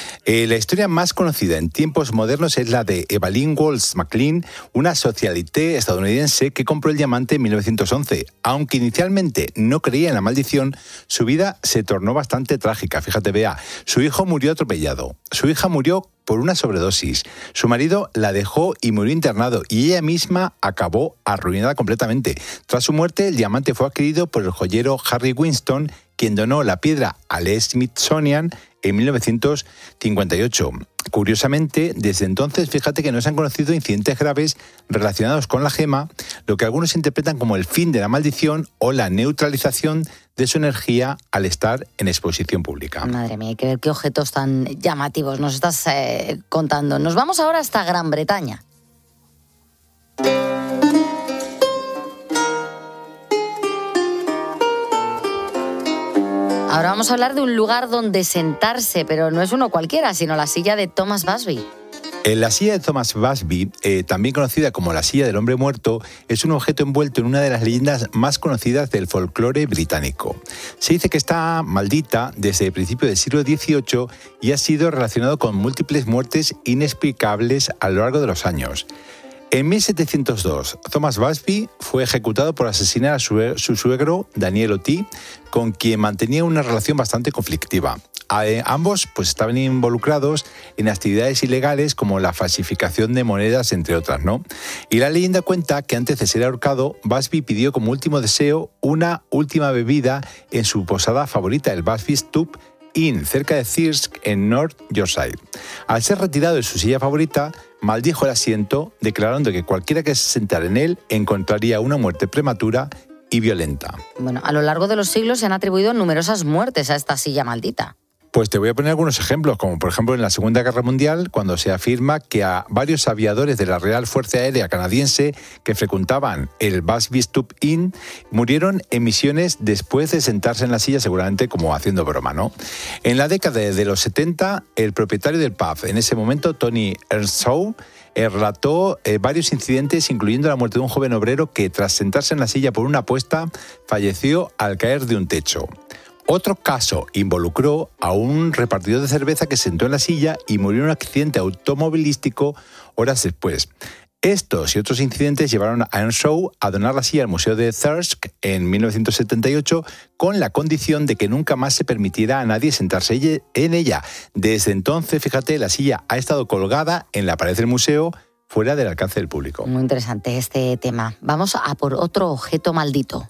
La historia más conocida en tiempos modernos es la de Evelyn Walsh McLean, una socialité estadounidense que compró el diamante en 1911. Aunque inicialmente no creía en la maldición, su vida se tornó bastante trágica. Fíjate, Bea, su hijo murió atropellado, su hija murió por una sobredosis, su marido la dejó y murió internado, y ella misma acabó arruinada completamente. Tras su muerte, el diamante fue adquirido por el joyero Harry Winston, quien donó la piedra al Smithsonian en 1958. Curiosamente, desde entonces, fíjate que no se han conocido incidentes graves relacionados con la gema, lo que algunos interpretan como el fin de la maldición o la neutralización de su energía al estar en exposición pública. Madre mía, hay que ver qué objetos tan llamativos nos estás contando. Nos vamos ahora hasta Gran Bretaña. Ahora vamos a hablar de un lugar donde sentarse, pero no es uno cualquiera, sino la silla de Thomas Busby. La silla de Thomas Busby, también conocida como la silla del hombre muerto, es un objeto envuelto en una de las leyendas más conocidas del folclore británico. Se dice que está maldita desde el principio del siglo XVIII y ha sido relacionado con múltiples muertes inexplicables a lo largo de los años. En 1702, Thomas Busby fue ejecutado por asesinar a su suegro, Daniel O'T, con quien mantenía una relación bastante conflictiva. Ambos estaban involucrados en actividades ilegales como la falsificación de monedas, entre otras, ¿no? Y la leyenda cuenta que antes de ser ahorcado, Busby pidió como último deseo una última bebida en su posada favorita, el Busby's Tub Inn, cerca de Thirsk, en North Yorkshire. Al ser retirado de su silla favorita, maldijo el asiento, declarando que cualquiera que se sentara en él encontraría una muerte prematura y violenta. Bueno, a lo largo de los siglos se han atribuido numerosas muertes a esta silla maldita. Pues te voy a poner algunos ejemplos, como por ejemplo en la Segunda Guerra Mundial, cuando se afirma que a varios aviadores de la Real Fuerza Aérea Canadiense que frecuentaban el Busby's Tub Inn murieron en misiones después de sentarse en la silla, seguramente como haciendo broma, ¿no? En la década de los 70, el propietario del pub, en ese momento Tony Earnshaw, relató varios incidentes, incluyendo la muerte de un joven obrero que, tras sentarse en la silla por una apuesta, falleció al caer de un techo. Otro caso involucró a un repartidor de cerveza que se sentó en la silla y murió en un accidente automovilístico horas después. Estos y otros incidentes llevaron a Earnshaw a donar la silla al Museo de Thirsk en 1978 con la condición de que nunca más se permitiera a nadie sentarse en ella. Desde entonces, fíjate, la silla ha estado colgada en la pared del museo fuera del alcance del público. Muy interesante este tema. Vamos a por otro objeto maldito.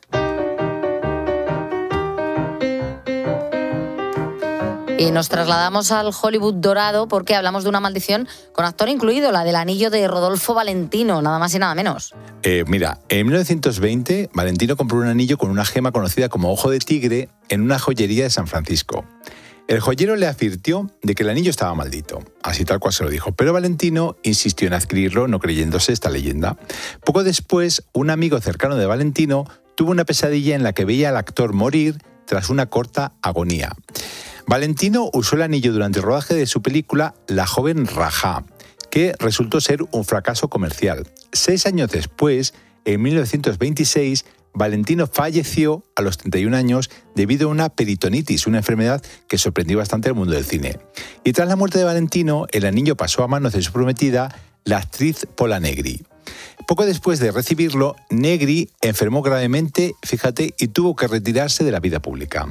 Y nos trasladamos al Hollywood dorado porque hablamos de una maldición con actor incluido, la del anillo de Rodolfo Valentino, nada más y nada menos. Mira, en 1920 Valentino compró un anillo con una gema conocida como ojo de tigre en una joyería de San Francisco. El joyero le advirtió de que el anillo estaba maldito, así tal cual se lo dijo, pero Valentino insistió en adquirirlo no creyéndose esta leyenda. Poco después, un amigo cercano de Valentino tuvo una pesadilla en la que veía al actor morir tras una corta agonía. Valentino usó el anillo durante el rodaje de su película La joven Rajá, que resultó ser un fracaso comercial. 6 años después, en 1926, Valentino falleció a los 31 años debido a una peritonitis, una enfermedad que sorprendió bastante al mundo del cine. Y tras la muerte de Valentino, el anillo pasó a manos de su prometida, la actriz Pola Negri. Poco después de recibirlo, Negri enfermó gravemente, fíjate, y tuvo que retirarse de la vida pública.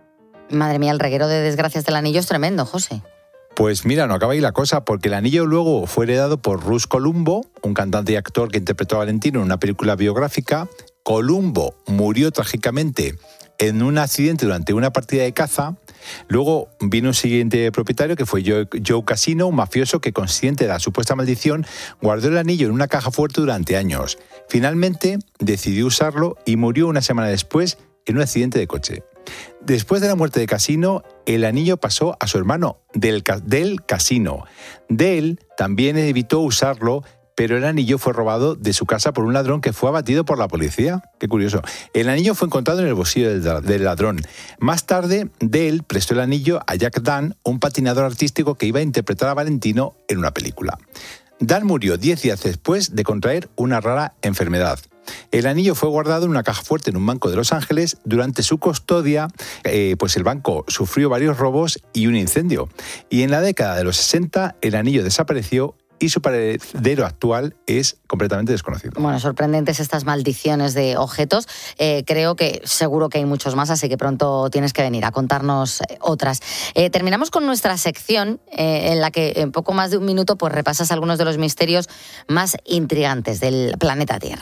Madre mía, el reguero de desgracias del anillo es tremendo, José. Pues mira, no acaba ahí la cosa, porque el anillo luego fue heredado por Russ Columbo, un cantante y actor que interpretó a Valentino en una película biográfica. Columbo murió trágicamente en un accidente durante una partida de caza. Luego vino un siguiente propietario, que fue Joe Casino, un mafioso que, consciente de la supuesta maldición, guardó el anillo en una caja fuerte durante años. Finalmente decidió usarlo y murió una semana después en un accidente de coche. Después de la muerte de Casino, el anillo pasó a su hermano, del Casino. Del también evitó usarlo, pero el anillo fue robado de su casa por un ladrón que fue abatido por la policía. Qué curioso. El anillo fue encontrado en el bolsillo del ladrón. Más tarde, Del prestó el anillo a Jack Dunn, un patinador artístico que iba a interpretar a Valentino en una película. Dunn murió 10 días después de contraer una rara enfermedad. El anillo fue guardado en una caja fuerte en un banco de Los Ángeles. Durante su custodia, pues el banco sufrió varios robos y un incendio. Y en la década de los 60, el anillo desapareció y su paradero actual es completamente desconocido. Bueno, sorprendentes estas maldiciones de objetos. Creo que seguro que hay muchos más, así que pronto tienes que venir a contarnos otras. Terminamos con nuestra sección en la que en poco más de un minuto pues repasas algunos de los misterios más intrigantes del planeta Tierra.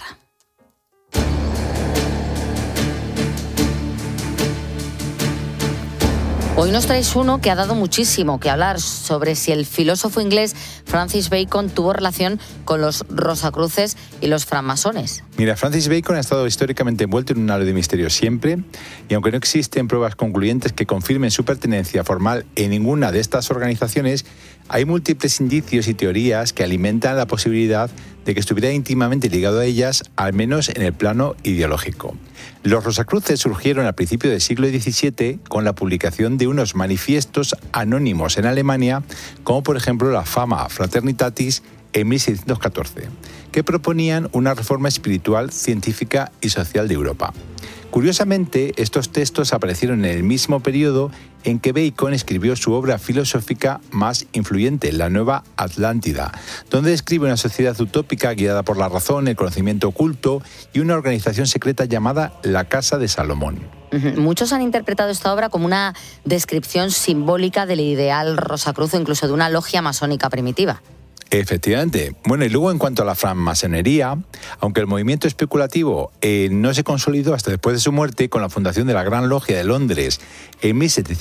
Hoy nos traéis uno que ha dado muchísimo que hablar sobre si el filósofo inglés Francis Bacon tuvo relación con los rosacruces y los francmasones. Mira, Francis Bacon ha estado históricamente envuelto en un halo de misterio siempre, y aunque no existen pruebas concluyentes que confirmen su pertenencia formal en ninguna de estas organizaciones, hay múltiples indicios y teorías que alimentan la posibilidad de que estuviera íntimamente ligado a ellas, al menos en el plano ideológico. Los rosacruces surgieron al principio del siglo XVII con la publicación de unos manifiestos anónimos en Alemania, como por ejemplo la Fama Fraternitatis en 1614, que proponían una reforma espiritual, científica y social de Europa. Curiosamente, estos textos aparecieron en el mismo periodo en que Bacon escribió su obra filosófica más influyente, La Nueva Atlántida, donde describe una sociedad utópica guiada por la razón, el conocimiento oculto y una organización secreta llamada la Casa de Salomón. Muchos han interpretado esta obra como una descripción simbólica del ideal rosacruce, incluso de una logia masónica primitiva. Efectivamente. Bueno, y luego en cuanto a la francmasonería, aunque el movimiento especulativo no se consolidó hasta después de su muerte con la fundación de la Gran Logia de Londres en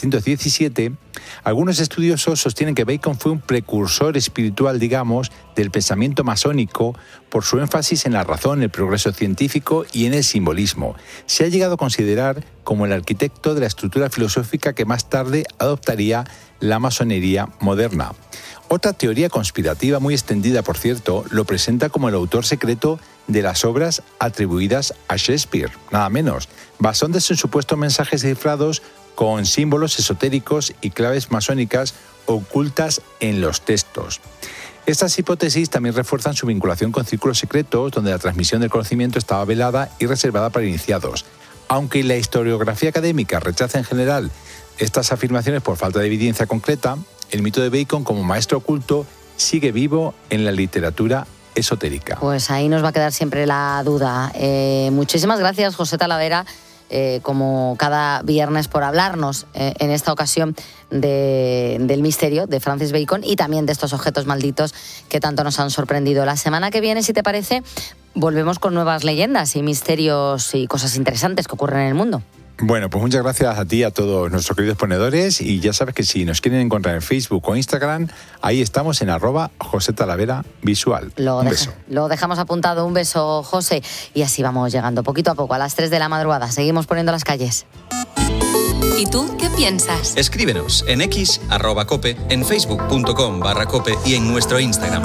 1717, algunos estudiosos sostienen que Bacon fue un precursor espiritual, digamos, del pensamiento masónico por su énfasis en la razón, el progreso científico y en el simbolismo. Se ha llegado a considerar como el arquitecto de la estructura filosófica que más tarde adoptaría la masonería moderna. Otra teoría conspirativa muy extendida, por cierto, lo presenta como el autor secreto de las obras atribuidas a Shakespeare, nada menos, basándose en supuestos mensajes cifrados con símbolos esotéricos y claves masónicas ocultas en los textos. Estas hipótesis también refuerzan su vinculación con círculos secretos, donde la transmisión del conocimiento estaba velada y reservada para iniciados. Aunque la historiografía académica rechaza en general estas afirmaciones por falta de evidencia concreta, el mito de Bacon como maestro oculto sigue vivo en la literatura esotérica. Pues ahí nos va a quedar siempre la duda. Muchísimas gracias, José Talavera, como cada viernes, por hablarnos en esta ocasión del misterio de Francis Bacon y también de estos objetos malditos que tanto nos han sorprendido. La semana que viene, si te parece, volvemos con nuevas leyendas y misterios y cosas interesantes que ocurren en el mundo. Bueno, pues muchas gracias a ti, a todos nuestros queridos ponedores, y ya sabes que si nos quieren encontrar en Facebook o Instagram, ahí estamos en @JosetalaveraVisual. Un beso. Lo dejamos apuntado. Un beso, José. Y así vamos llegando poquito a poco a las 3 de la madrugada. Seguimos poniendo las calles. ¿Y tú qué piensas? Escríbenos en X, @cope, en facebook.com/cope y en nuestro Instagram.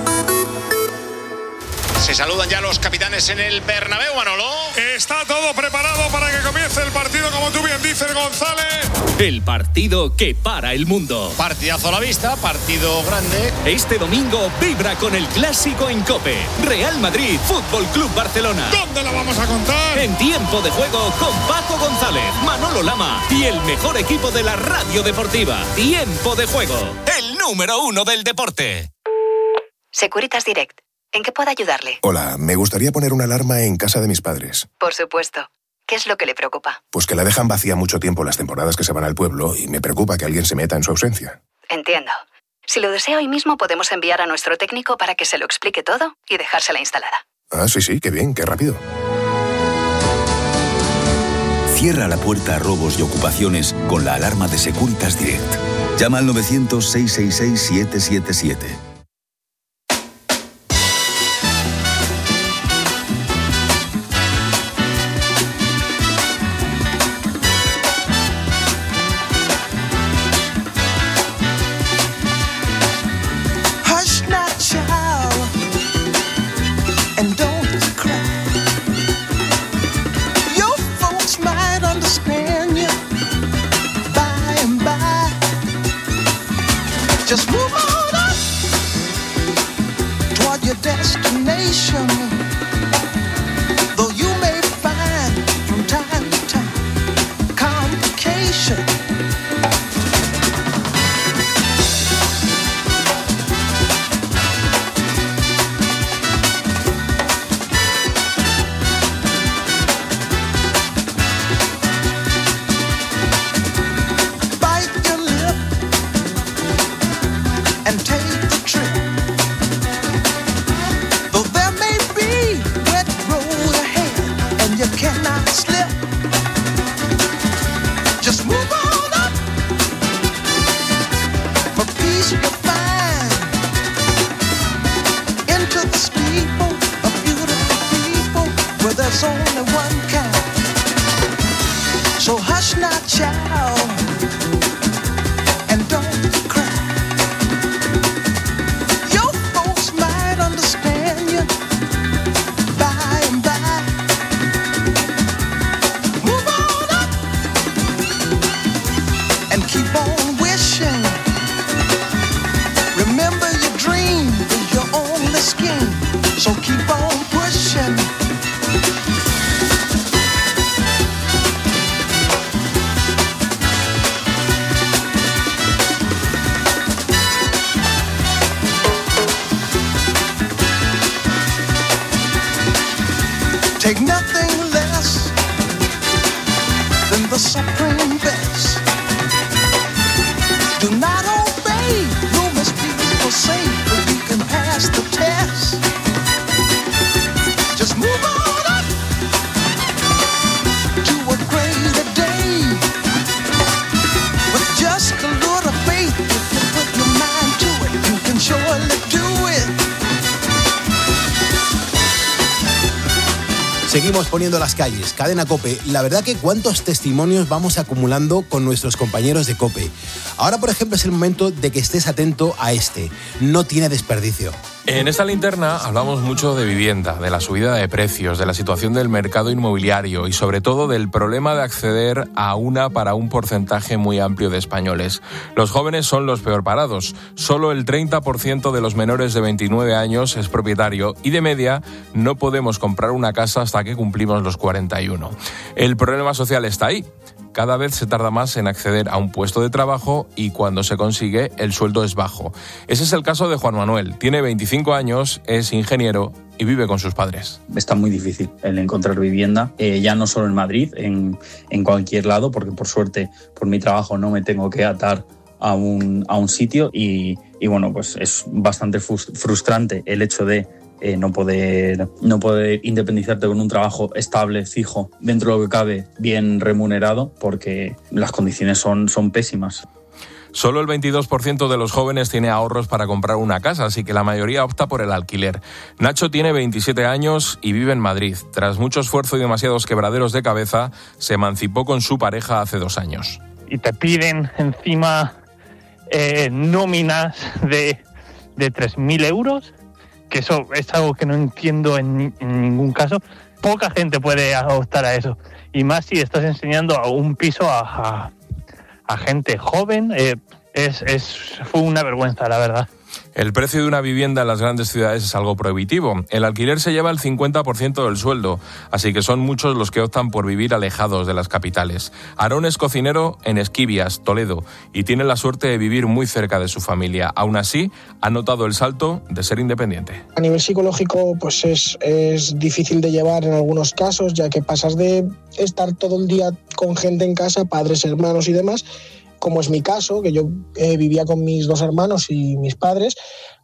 Se saludan ya los capitanes en el Bernabéu, Manolo. Está todo preparado para que comience el partido, como tú bien dices, González. El partido que para el mundo. Partidazo a la vista, partido grande. Este domingo vibra con el clásico en COPE. Real Madrid, Fútbol Club Barcelona. ¿Dónde lo vamos a contar? En Tiempo de Juego con Paco González, Manolo Lama y el mejor equipo de la radio deportiva. Tiempo de Juego, el número 1 del deporte. Securitas Direct. ¿En qué puedo ayudarle? Hola, me gustaría poner una alarma en casa de mis padres. Por supuesto. ¿Qué es lo que le preocupa? Pues que la dejan vacía mucho tiempo las temporadas que se van al pueblo y me preocupa que alguien se meta en su ausencia. Entiendo. Si lo desea hoy mismo, podemos enviar a nuestro técnico para que se lo explique todo y dejársela instalada. Ah, sí, qué bien, qué rápido. Cierra la puerta a robos y ocupaciones con la alarma de Securitas Direct. Llama al 900-666-777. Just move on up toward your destination. Though you may find from time to time complication. There's only one kind. So hush now, child, and don't cry. Your folks might understand you by and by. Move on up and keep on wishing. Remember your dream is your only scheme. So keep on pushing. Take nothing less than the supreme best. Do not obey rumors people say, but you can pass the test. Just move on up to a greater day. With just a little faith, if you put your mind to it, you can surely do it. Seguimos poniendo las calles, Cadena COPE. La verdad que cuántos testimonios vamos acumulando con nuestros compañeros de COPE. Ahora, por ejemplo, es el momento de que estés atento a este. No tiene desperdicio. En esta linterna hablamos mucho de vivienda, de la subida de precios, de la situación del mercado inmobiliario y sobre todo del problema de acceder a una para un porcentaje muy amplio de españoles. Los jóvenes son los peor parados. Solo el 30% de los menores de 29 años es propietario y de media no podemos comprar una casa hasta que cumplimos los 41. El problema social está ahí. cada vez se tarda más en acceder a un puesto de trabajo y cuando se consigue el sueldo es bajo. Ese es el caso de Juan Manuel. Tiene 25 años, es ingeniero y vive con sus padres. Está muy difícil el encontrar vivienda, ya no solo en Madrid, en cualquier lado, porque por suerte por mi trabajo no me tengo que atar a un sitio y bueno, pues es bastante frustrante el hecho de no poder independizarte con un trabajo estable, fijo, dentro de lo que cabe, bien remunerado, porque las condiciones son pésimas. Solo el 22% de los jóvenes tiene ahorros para comprar una casa, así que la mayoría opta por el alquiler. Nacho tiene 27 años y vive en Madrid. Tras mucho esfuerzo y demasiados quebraderos de cabeza, se emancipó con su pareja hace 2 años. Y te piden encima nóminas de 3.000 euros, que eso es algo que no entiendo en ningún caso. Poca gente puede optar a eso, y más si estás enseñando a un piso a gente joven. Fue una vergüenza, la verdad. El precio de una vivienda en las grandes ciudades es algo prohibitivo. El alquiler se lleva el 50% del sueldo, así que son muchos los que optan por vivir alejados de las capitales. Aarón es cocinero en Esquivias, Toledo, y tiene la suerte de vivir muy cerca de su familia. Aún así, ha notado el salto de ser independiente. A nivel psicológico, pues es difícil de llevar en algunos casos, ya que pasas de estar todo el día con gente en casa, padres, hermanos y demás, como es mi caso, que yo vivía con mis 2 hermanos y mis padres,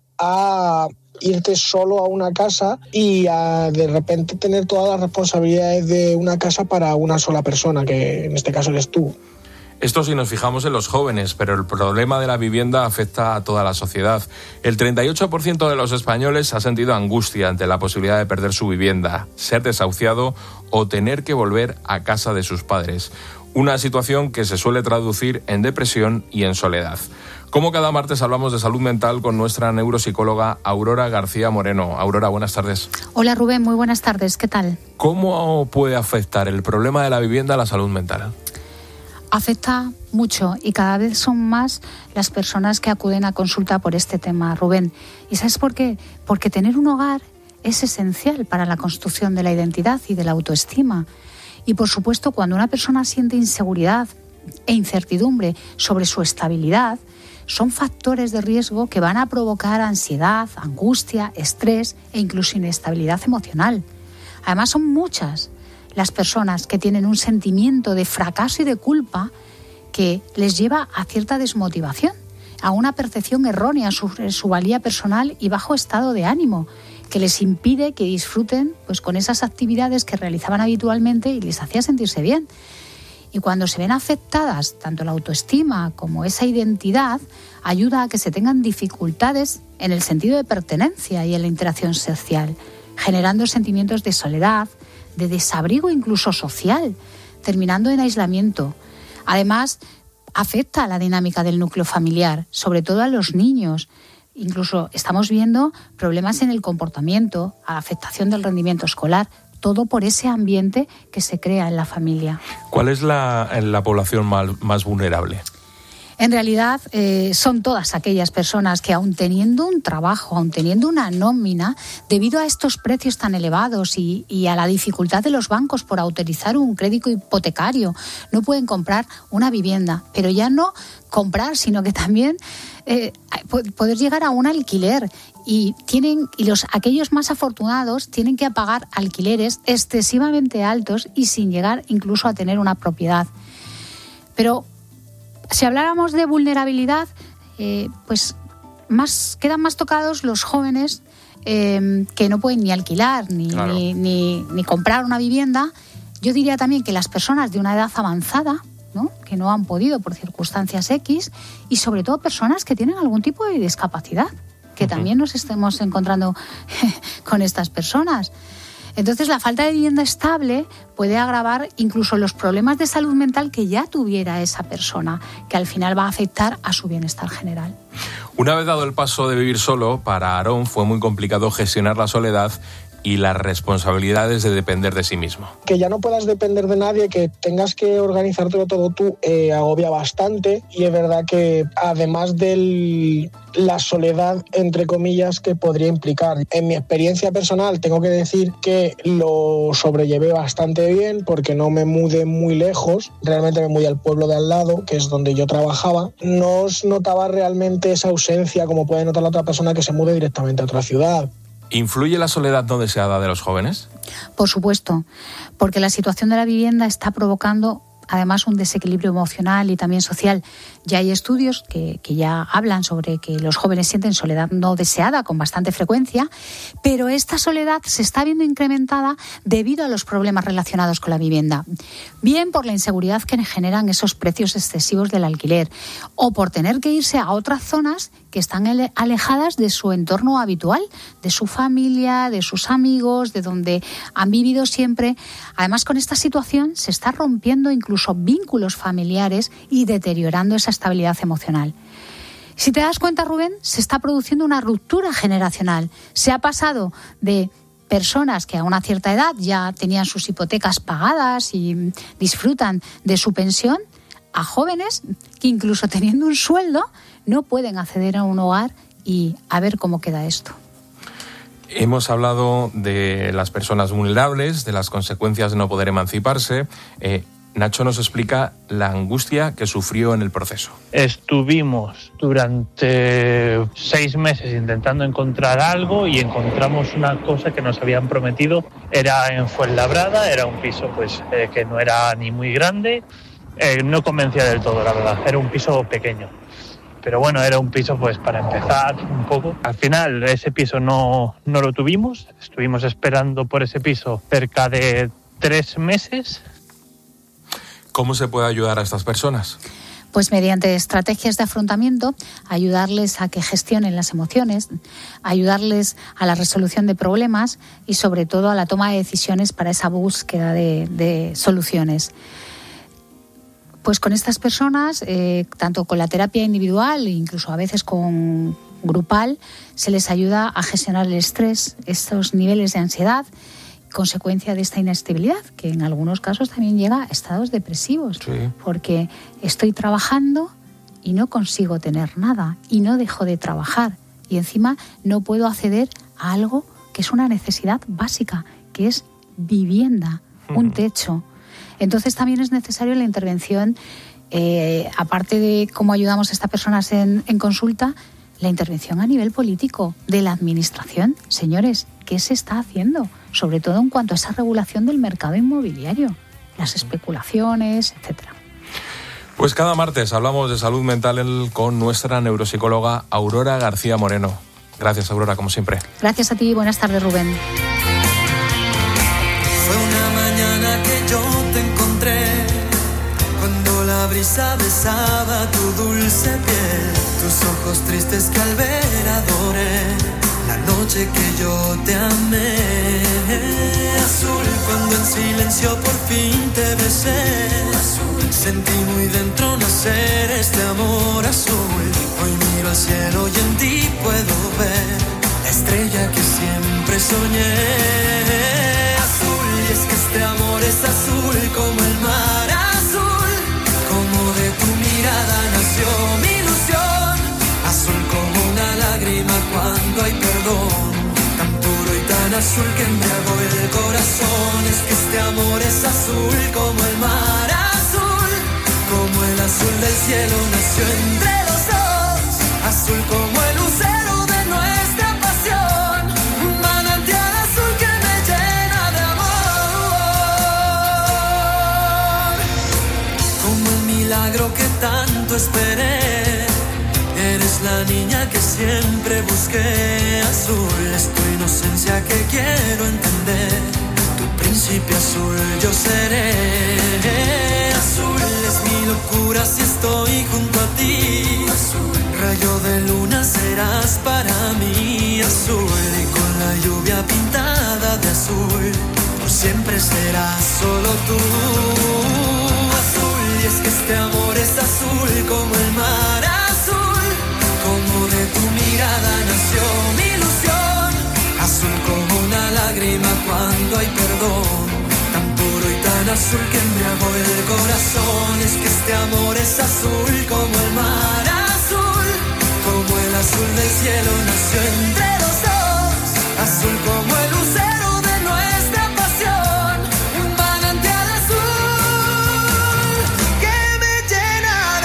a irte solo a una casa y a de repente tener todas las responsabilidades de una casa para una sola persona, que en este caso eres tú. Esto si nos fijamos en los jóvenes, pero el problema de la vivienda afecta a toda la sociedad. El 38% de los españoles ha sentido angustia ante la posibilidad de perder su vivienda, ser desahuciado o tener que volver a casa de sus padres. Una situación que se suele traducir en depresión y en soledad. Como cada martes hablamos de salud mental con nuestra neuropsicóloga Aurora García Moreno. Aurora, buenas tardes. Hola Rubén, muy buenas tardes, ¿qué tal? ¿Cómo puede afectar el problema de la vivienda a la salud mental? Afecta mucho y cada vez son más las personas que acuden a consulta por este tema, Rubén. ¿Y sabes por qué? Porque tener un hogar es esencial para la construcción de la identidad y de la autoestima. Y por supuesto, cuando una persona siente inseguridad e incertidumbre sobre su estabilidad, son factores de riesgo que van a provocar ansiedad, angustia, estrés e incluso inestabilidad emocional. Además, son muchas las personas que tienen un sentimiento de fracaso y de culpa que les lleva a cierta desmotivación, a una percepción errónea sobre su valía personal y bajo estado de ánimo, que les impide que disfruten pues, con esas actividades que realizaban habitualmente y les hacía sentirse bien. Y cuando se ven afectadas tanto la autoestima como esa identidad, ayuda a que se tengan dificultades en el sentido de pertenencia y en la interacción social, generando sentimientos de soledad, de desabrigo incluso social, terminando en aislamiento. Además, afecta a la dinámica del núcleo familiar, sobre todo a los niños. Incluso estamos viendo problemas en el comportamiento, a la afectación del rendimiento escolar, todo por ese ambiente que se crea en la familia. ¿Cuál es la población más vulnerable? En realidad son todas aquellas personas que aun teniendo un trabajo, aun teniendo una nómina, debido a estos precios tan elevados y a la dificultad de los bancos por autorizar un crédito hipotecario, no pueden comprar una vivienda. Pero ya no comprar, sino que también poder llegar a un alquiler. Y aquellos más afortunados tienen que pagar alquileres excesivamente altos y sin llegar incluso a tener una propiedad. Pero si habláramos de vulnerabilidad, pues quedan más tocados los jóvenes que no pueden ni alquilar ni comprar una vivienda. Yo diría también que las personas de una edad avanzada, ¿no?, que no han podido por circunstancias X, y sobre todo personas que tienen algún tipo de discapacidad, que también nos estemos encontrando con estas personas. Entonces, la falta de vivienda estable puede agravar incluso los problemas de salud mental que ya tuviera esa persona, que al final va a afectar a su bienestar general. Una vez dado el paso de vivir solo, para Aarón fue muy complicado gestionar la soledad y las responsabilidades de depender de sí mismo. Que ya no puedas depender de nadie, que tengas que organizártelo todo tú, agobia bastante, y es verdad que además de la soledad, entre comillas, que podría implicar. En mi experiencia personal tengo que decir que lo sobrellevé bastante bien porque no me mudé muy lejos, realmente me mudé al pueblo de al lado, que es donde yo trabajaba. No notaba realmente esa ausencia como puede notar la otra persona que se mude directamente a otra ciudad. ¿Influye la soledad no deseada de los jóvenes? Por supuesto, porque la situación de la vivienda está provocando además un desequilibrio emocional y también social. Ya hay estudios que ya hablan sobre que los jóvenes sienten soledad no deseada con bastante frecuencia, pero esta soledad se está viendo incrementada debido a los problemas relacionados con la vivienda. Bien por la inseguridad que generan esos precios excesivos del alquiler, o por tener que irse a otras zonas que están alejadas de su entorno habitual, de su familia, de sus amigos, de donde han vivido siempre. Además, con esta situación se está rompiendo incluso vínculos familiares y deteriorando esa estabilidad emocional. Si te das cuenta, Rubén, se está produciendo una ruptura generacional. Se ha pasado de personas que a una cierta edad ya tenían sus hipotecas pagadas y disfrutan de su pensión, a jóvenes que incluso teniendo un sueldo no pueden acceder a un hogar, y a ver cómo queda esto. Hemos hablado de las personas vulnerables, de las consecuencias de no poder emanciparse. Nacho nos explica la angustia que sufrió en el proceso. Estuvimos durante 6 meses intentando encontrar algo y encontramos una cosa que nos habían prometido. Era en Fuenlabrada, era un piso que no era ni muy grande. No convencía del todo, la verdad. Era un piso pequeño. Pero bueno, era un piso para empezar un poco. Al final ese piso no lo tuvimos. Estuvimos esperando por ese piso cerca de 3 meses. ¿Cómo se puede ayudar a estas personas? Pues mediante estrategias de afrontamiento, ayudarles a que gestionen las emociones, ayudarles a la resolución de problemas y sobre todo a la toma de decisiones para esa búsqueda de soluciones. Pues con estas personas, tanto con la terapia individual e incluso a veces con grupal, se les ayuda a gestionar el estrés, estos niveles de ansiedad, consecuencia de esta inestabilidad, que en algunos casos también llega a estados depresivos, sí. Porque estoy trabajando y no consigo tener nada y no dejo de trabajar y encima no puedo acceder a algo que es una necesidad básica, que es vivienda, un techo. Entonces también es necesario la intervención, aparte de cómo ayudamos a estas personas en consulta, la intervención a nivel político de la administración. Señores, ¿qué se está haciendo? Sobre todo en cuanto a esa regulación del mercado inmobiliario, las especulaciones, etcétera. Pues cada martes hablamos de salud mental con nuestra neuropsicóloga Aurora García Moreno. Gracias, Aurora, como siempre. Gracias a ti, buenas tardes, Rubén. Fue una mañana que yo te encontré, cuando la brisa besaba tu dulce piel, tus ojos tristes que al ver adoré, la noche que yo te amé. Azul, cuando en silencio por fin te besé, azul, sentí muy dentro nacer este amor azul. Hoy miro al cielo y en ti puedo ver la estrella que siempre soñé. Azul, y es que este amor es azul como el mar azul, como de tu mirada nació mi ilusión. Azul como una lágrima cuando hay perdón, tan puro y tan azul que embriagó el corazón. Es que este amor es azul como el mar azul, como el azul del cielo nació entre los dos. Azul como el lucero de nuestra pasión, un manantial azul que me llena de amor. Como el milagro que tanto esperé, eres la niña que siempre busqué. Azul es tu inocencia que quiero entender, tu príncipe azul yo seré. Azul es mi locura si estoy junto a ti. Azul, rayo de luna serás para mí. Azul, y con la lluvia pintada de azul, por siempre serás solo tú. Azul, y es que este amor es azul como el mar azul, como de tu mirada nació mi ilusión. Azul como una lágrima azul que embriagó el corazón. Es que este amor es azul como el mar azul, como el azul del cielo nació entre los dos, azul como el lucero de nuestra pasión, un manantial azul que me llena de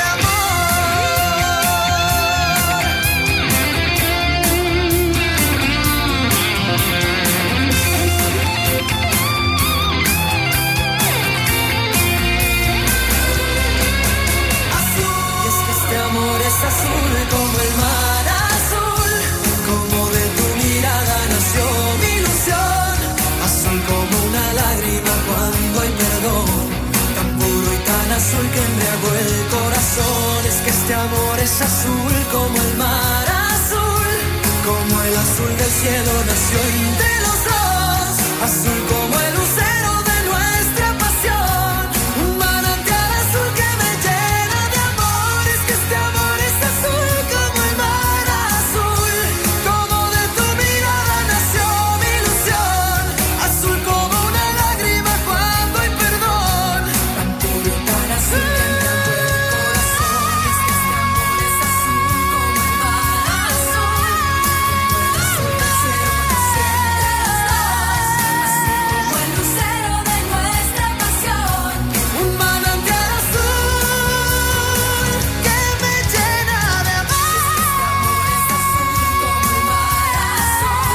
azul como el mar azul, como de tu mirada nació mi ilusión, azul como una lágrima cuando hay perdón, tan puro y tan azul que embriagó el corazón. Es que este amor es azul como el mar azul, como el azul del cielo nació entre los dos, azul como el lucero de nuestra pasión, un manantial azul que me llena de amor. Es que este amor es azul como el mar azul, como de tu mirada nació mi ilusión, azul como una lágrima cuando hay perdón, tan puro y tan azul que embriagó el corazón. Es que este amor es azul como el mar azul, azul del cielo nació entre los dos, azul como el lucero de nuestra pasión, un manantial azul que me llena de amor. Este amor es azul como el mar azul,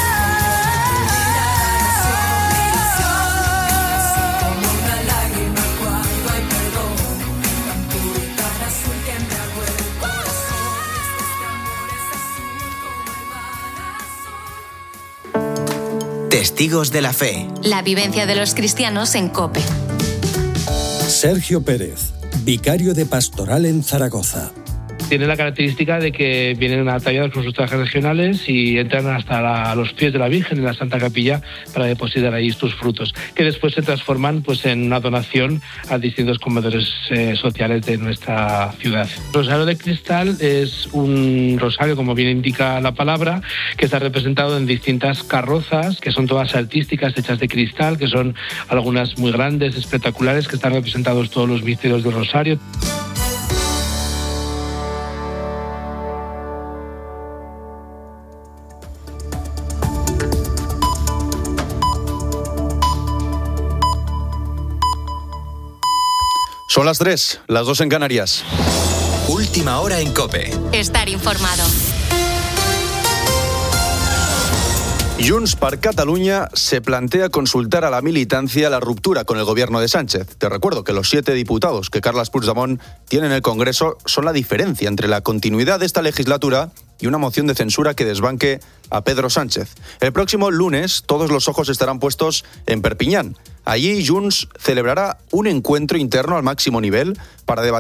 como de tu mirada nació mi ilusión, azul como una lágrima cuando hay perdón, tan puro y tan azul que embriagó el corazón. Este amor es azul como el mar azul. Testigos de la fe. La vivencia de los cristianos en COPE. Sergio Pérez, vicario de Pastoral en Zaragoza. Tiene la característica de que vienen ataviados con sus trajes regionales y entran hasta los pies de la Virgen en la Santa Capilla para depositar ahí sus frutos, que después se transforman en una donación a distintos comedores sociales de nuestra ciudad. El rosario de cristal es un rosario, como bien indica la palabra, que está representado en distintas carrozas, que son todas artísticas, hechas de cristal, que son algunas muy grandes, espectaculares, que están representados todos los misterios del rosario. Son las 3, las 2 en Canarias. Última hora en COPE. Estar informado. Junts per Catalunya se plantea consultar a la militancia la ruptura con el gobierno de Sánchez. Te recuerdo que los 7 diputados que Carles Puigdemont tiene en el Congreso son la diferencia entre la continuidad de esta legislatura y una moción de censura que desbanque a Pedro Sánchez. El próximo lunes todos los ojos estarán puestos en Perpiñán. Allí Junts celebrará un encuentro interno al máximo nivel para debatir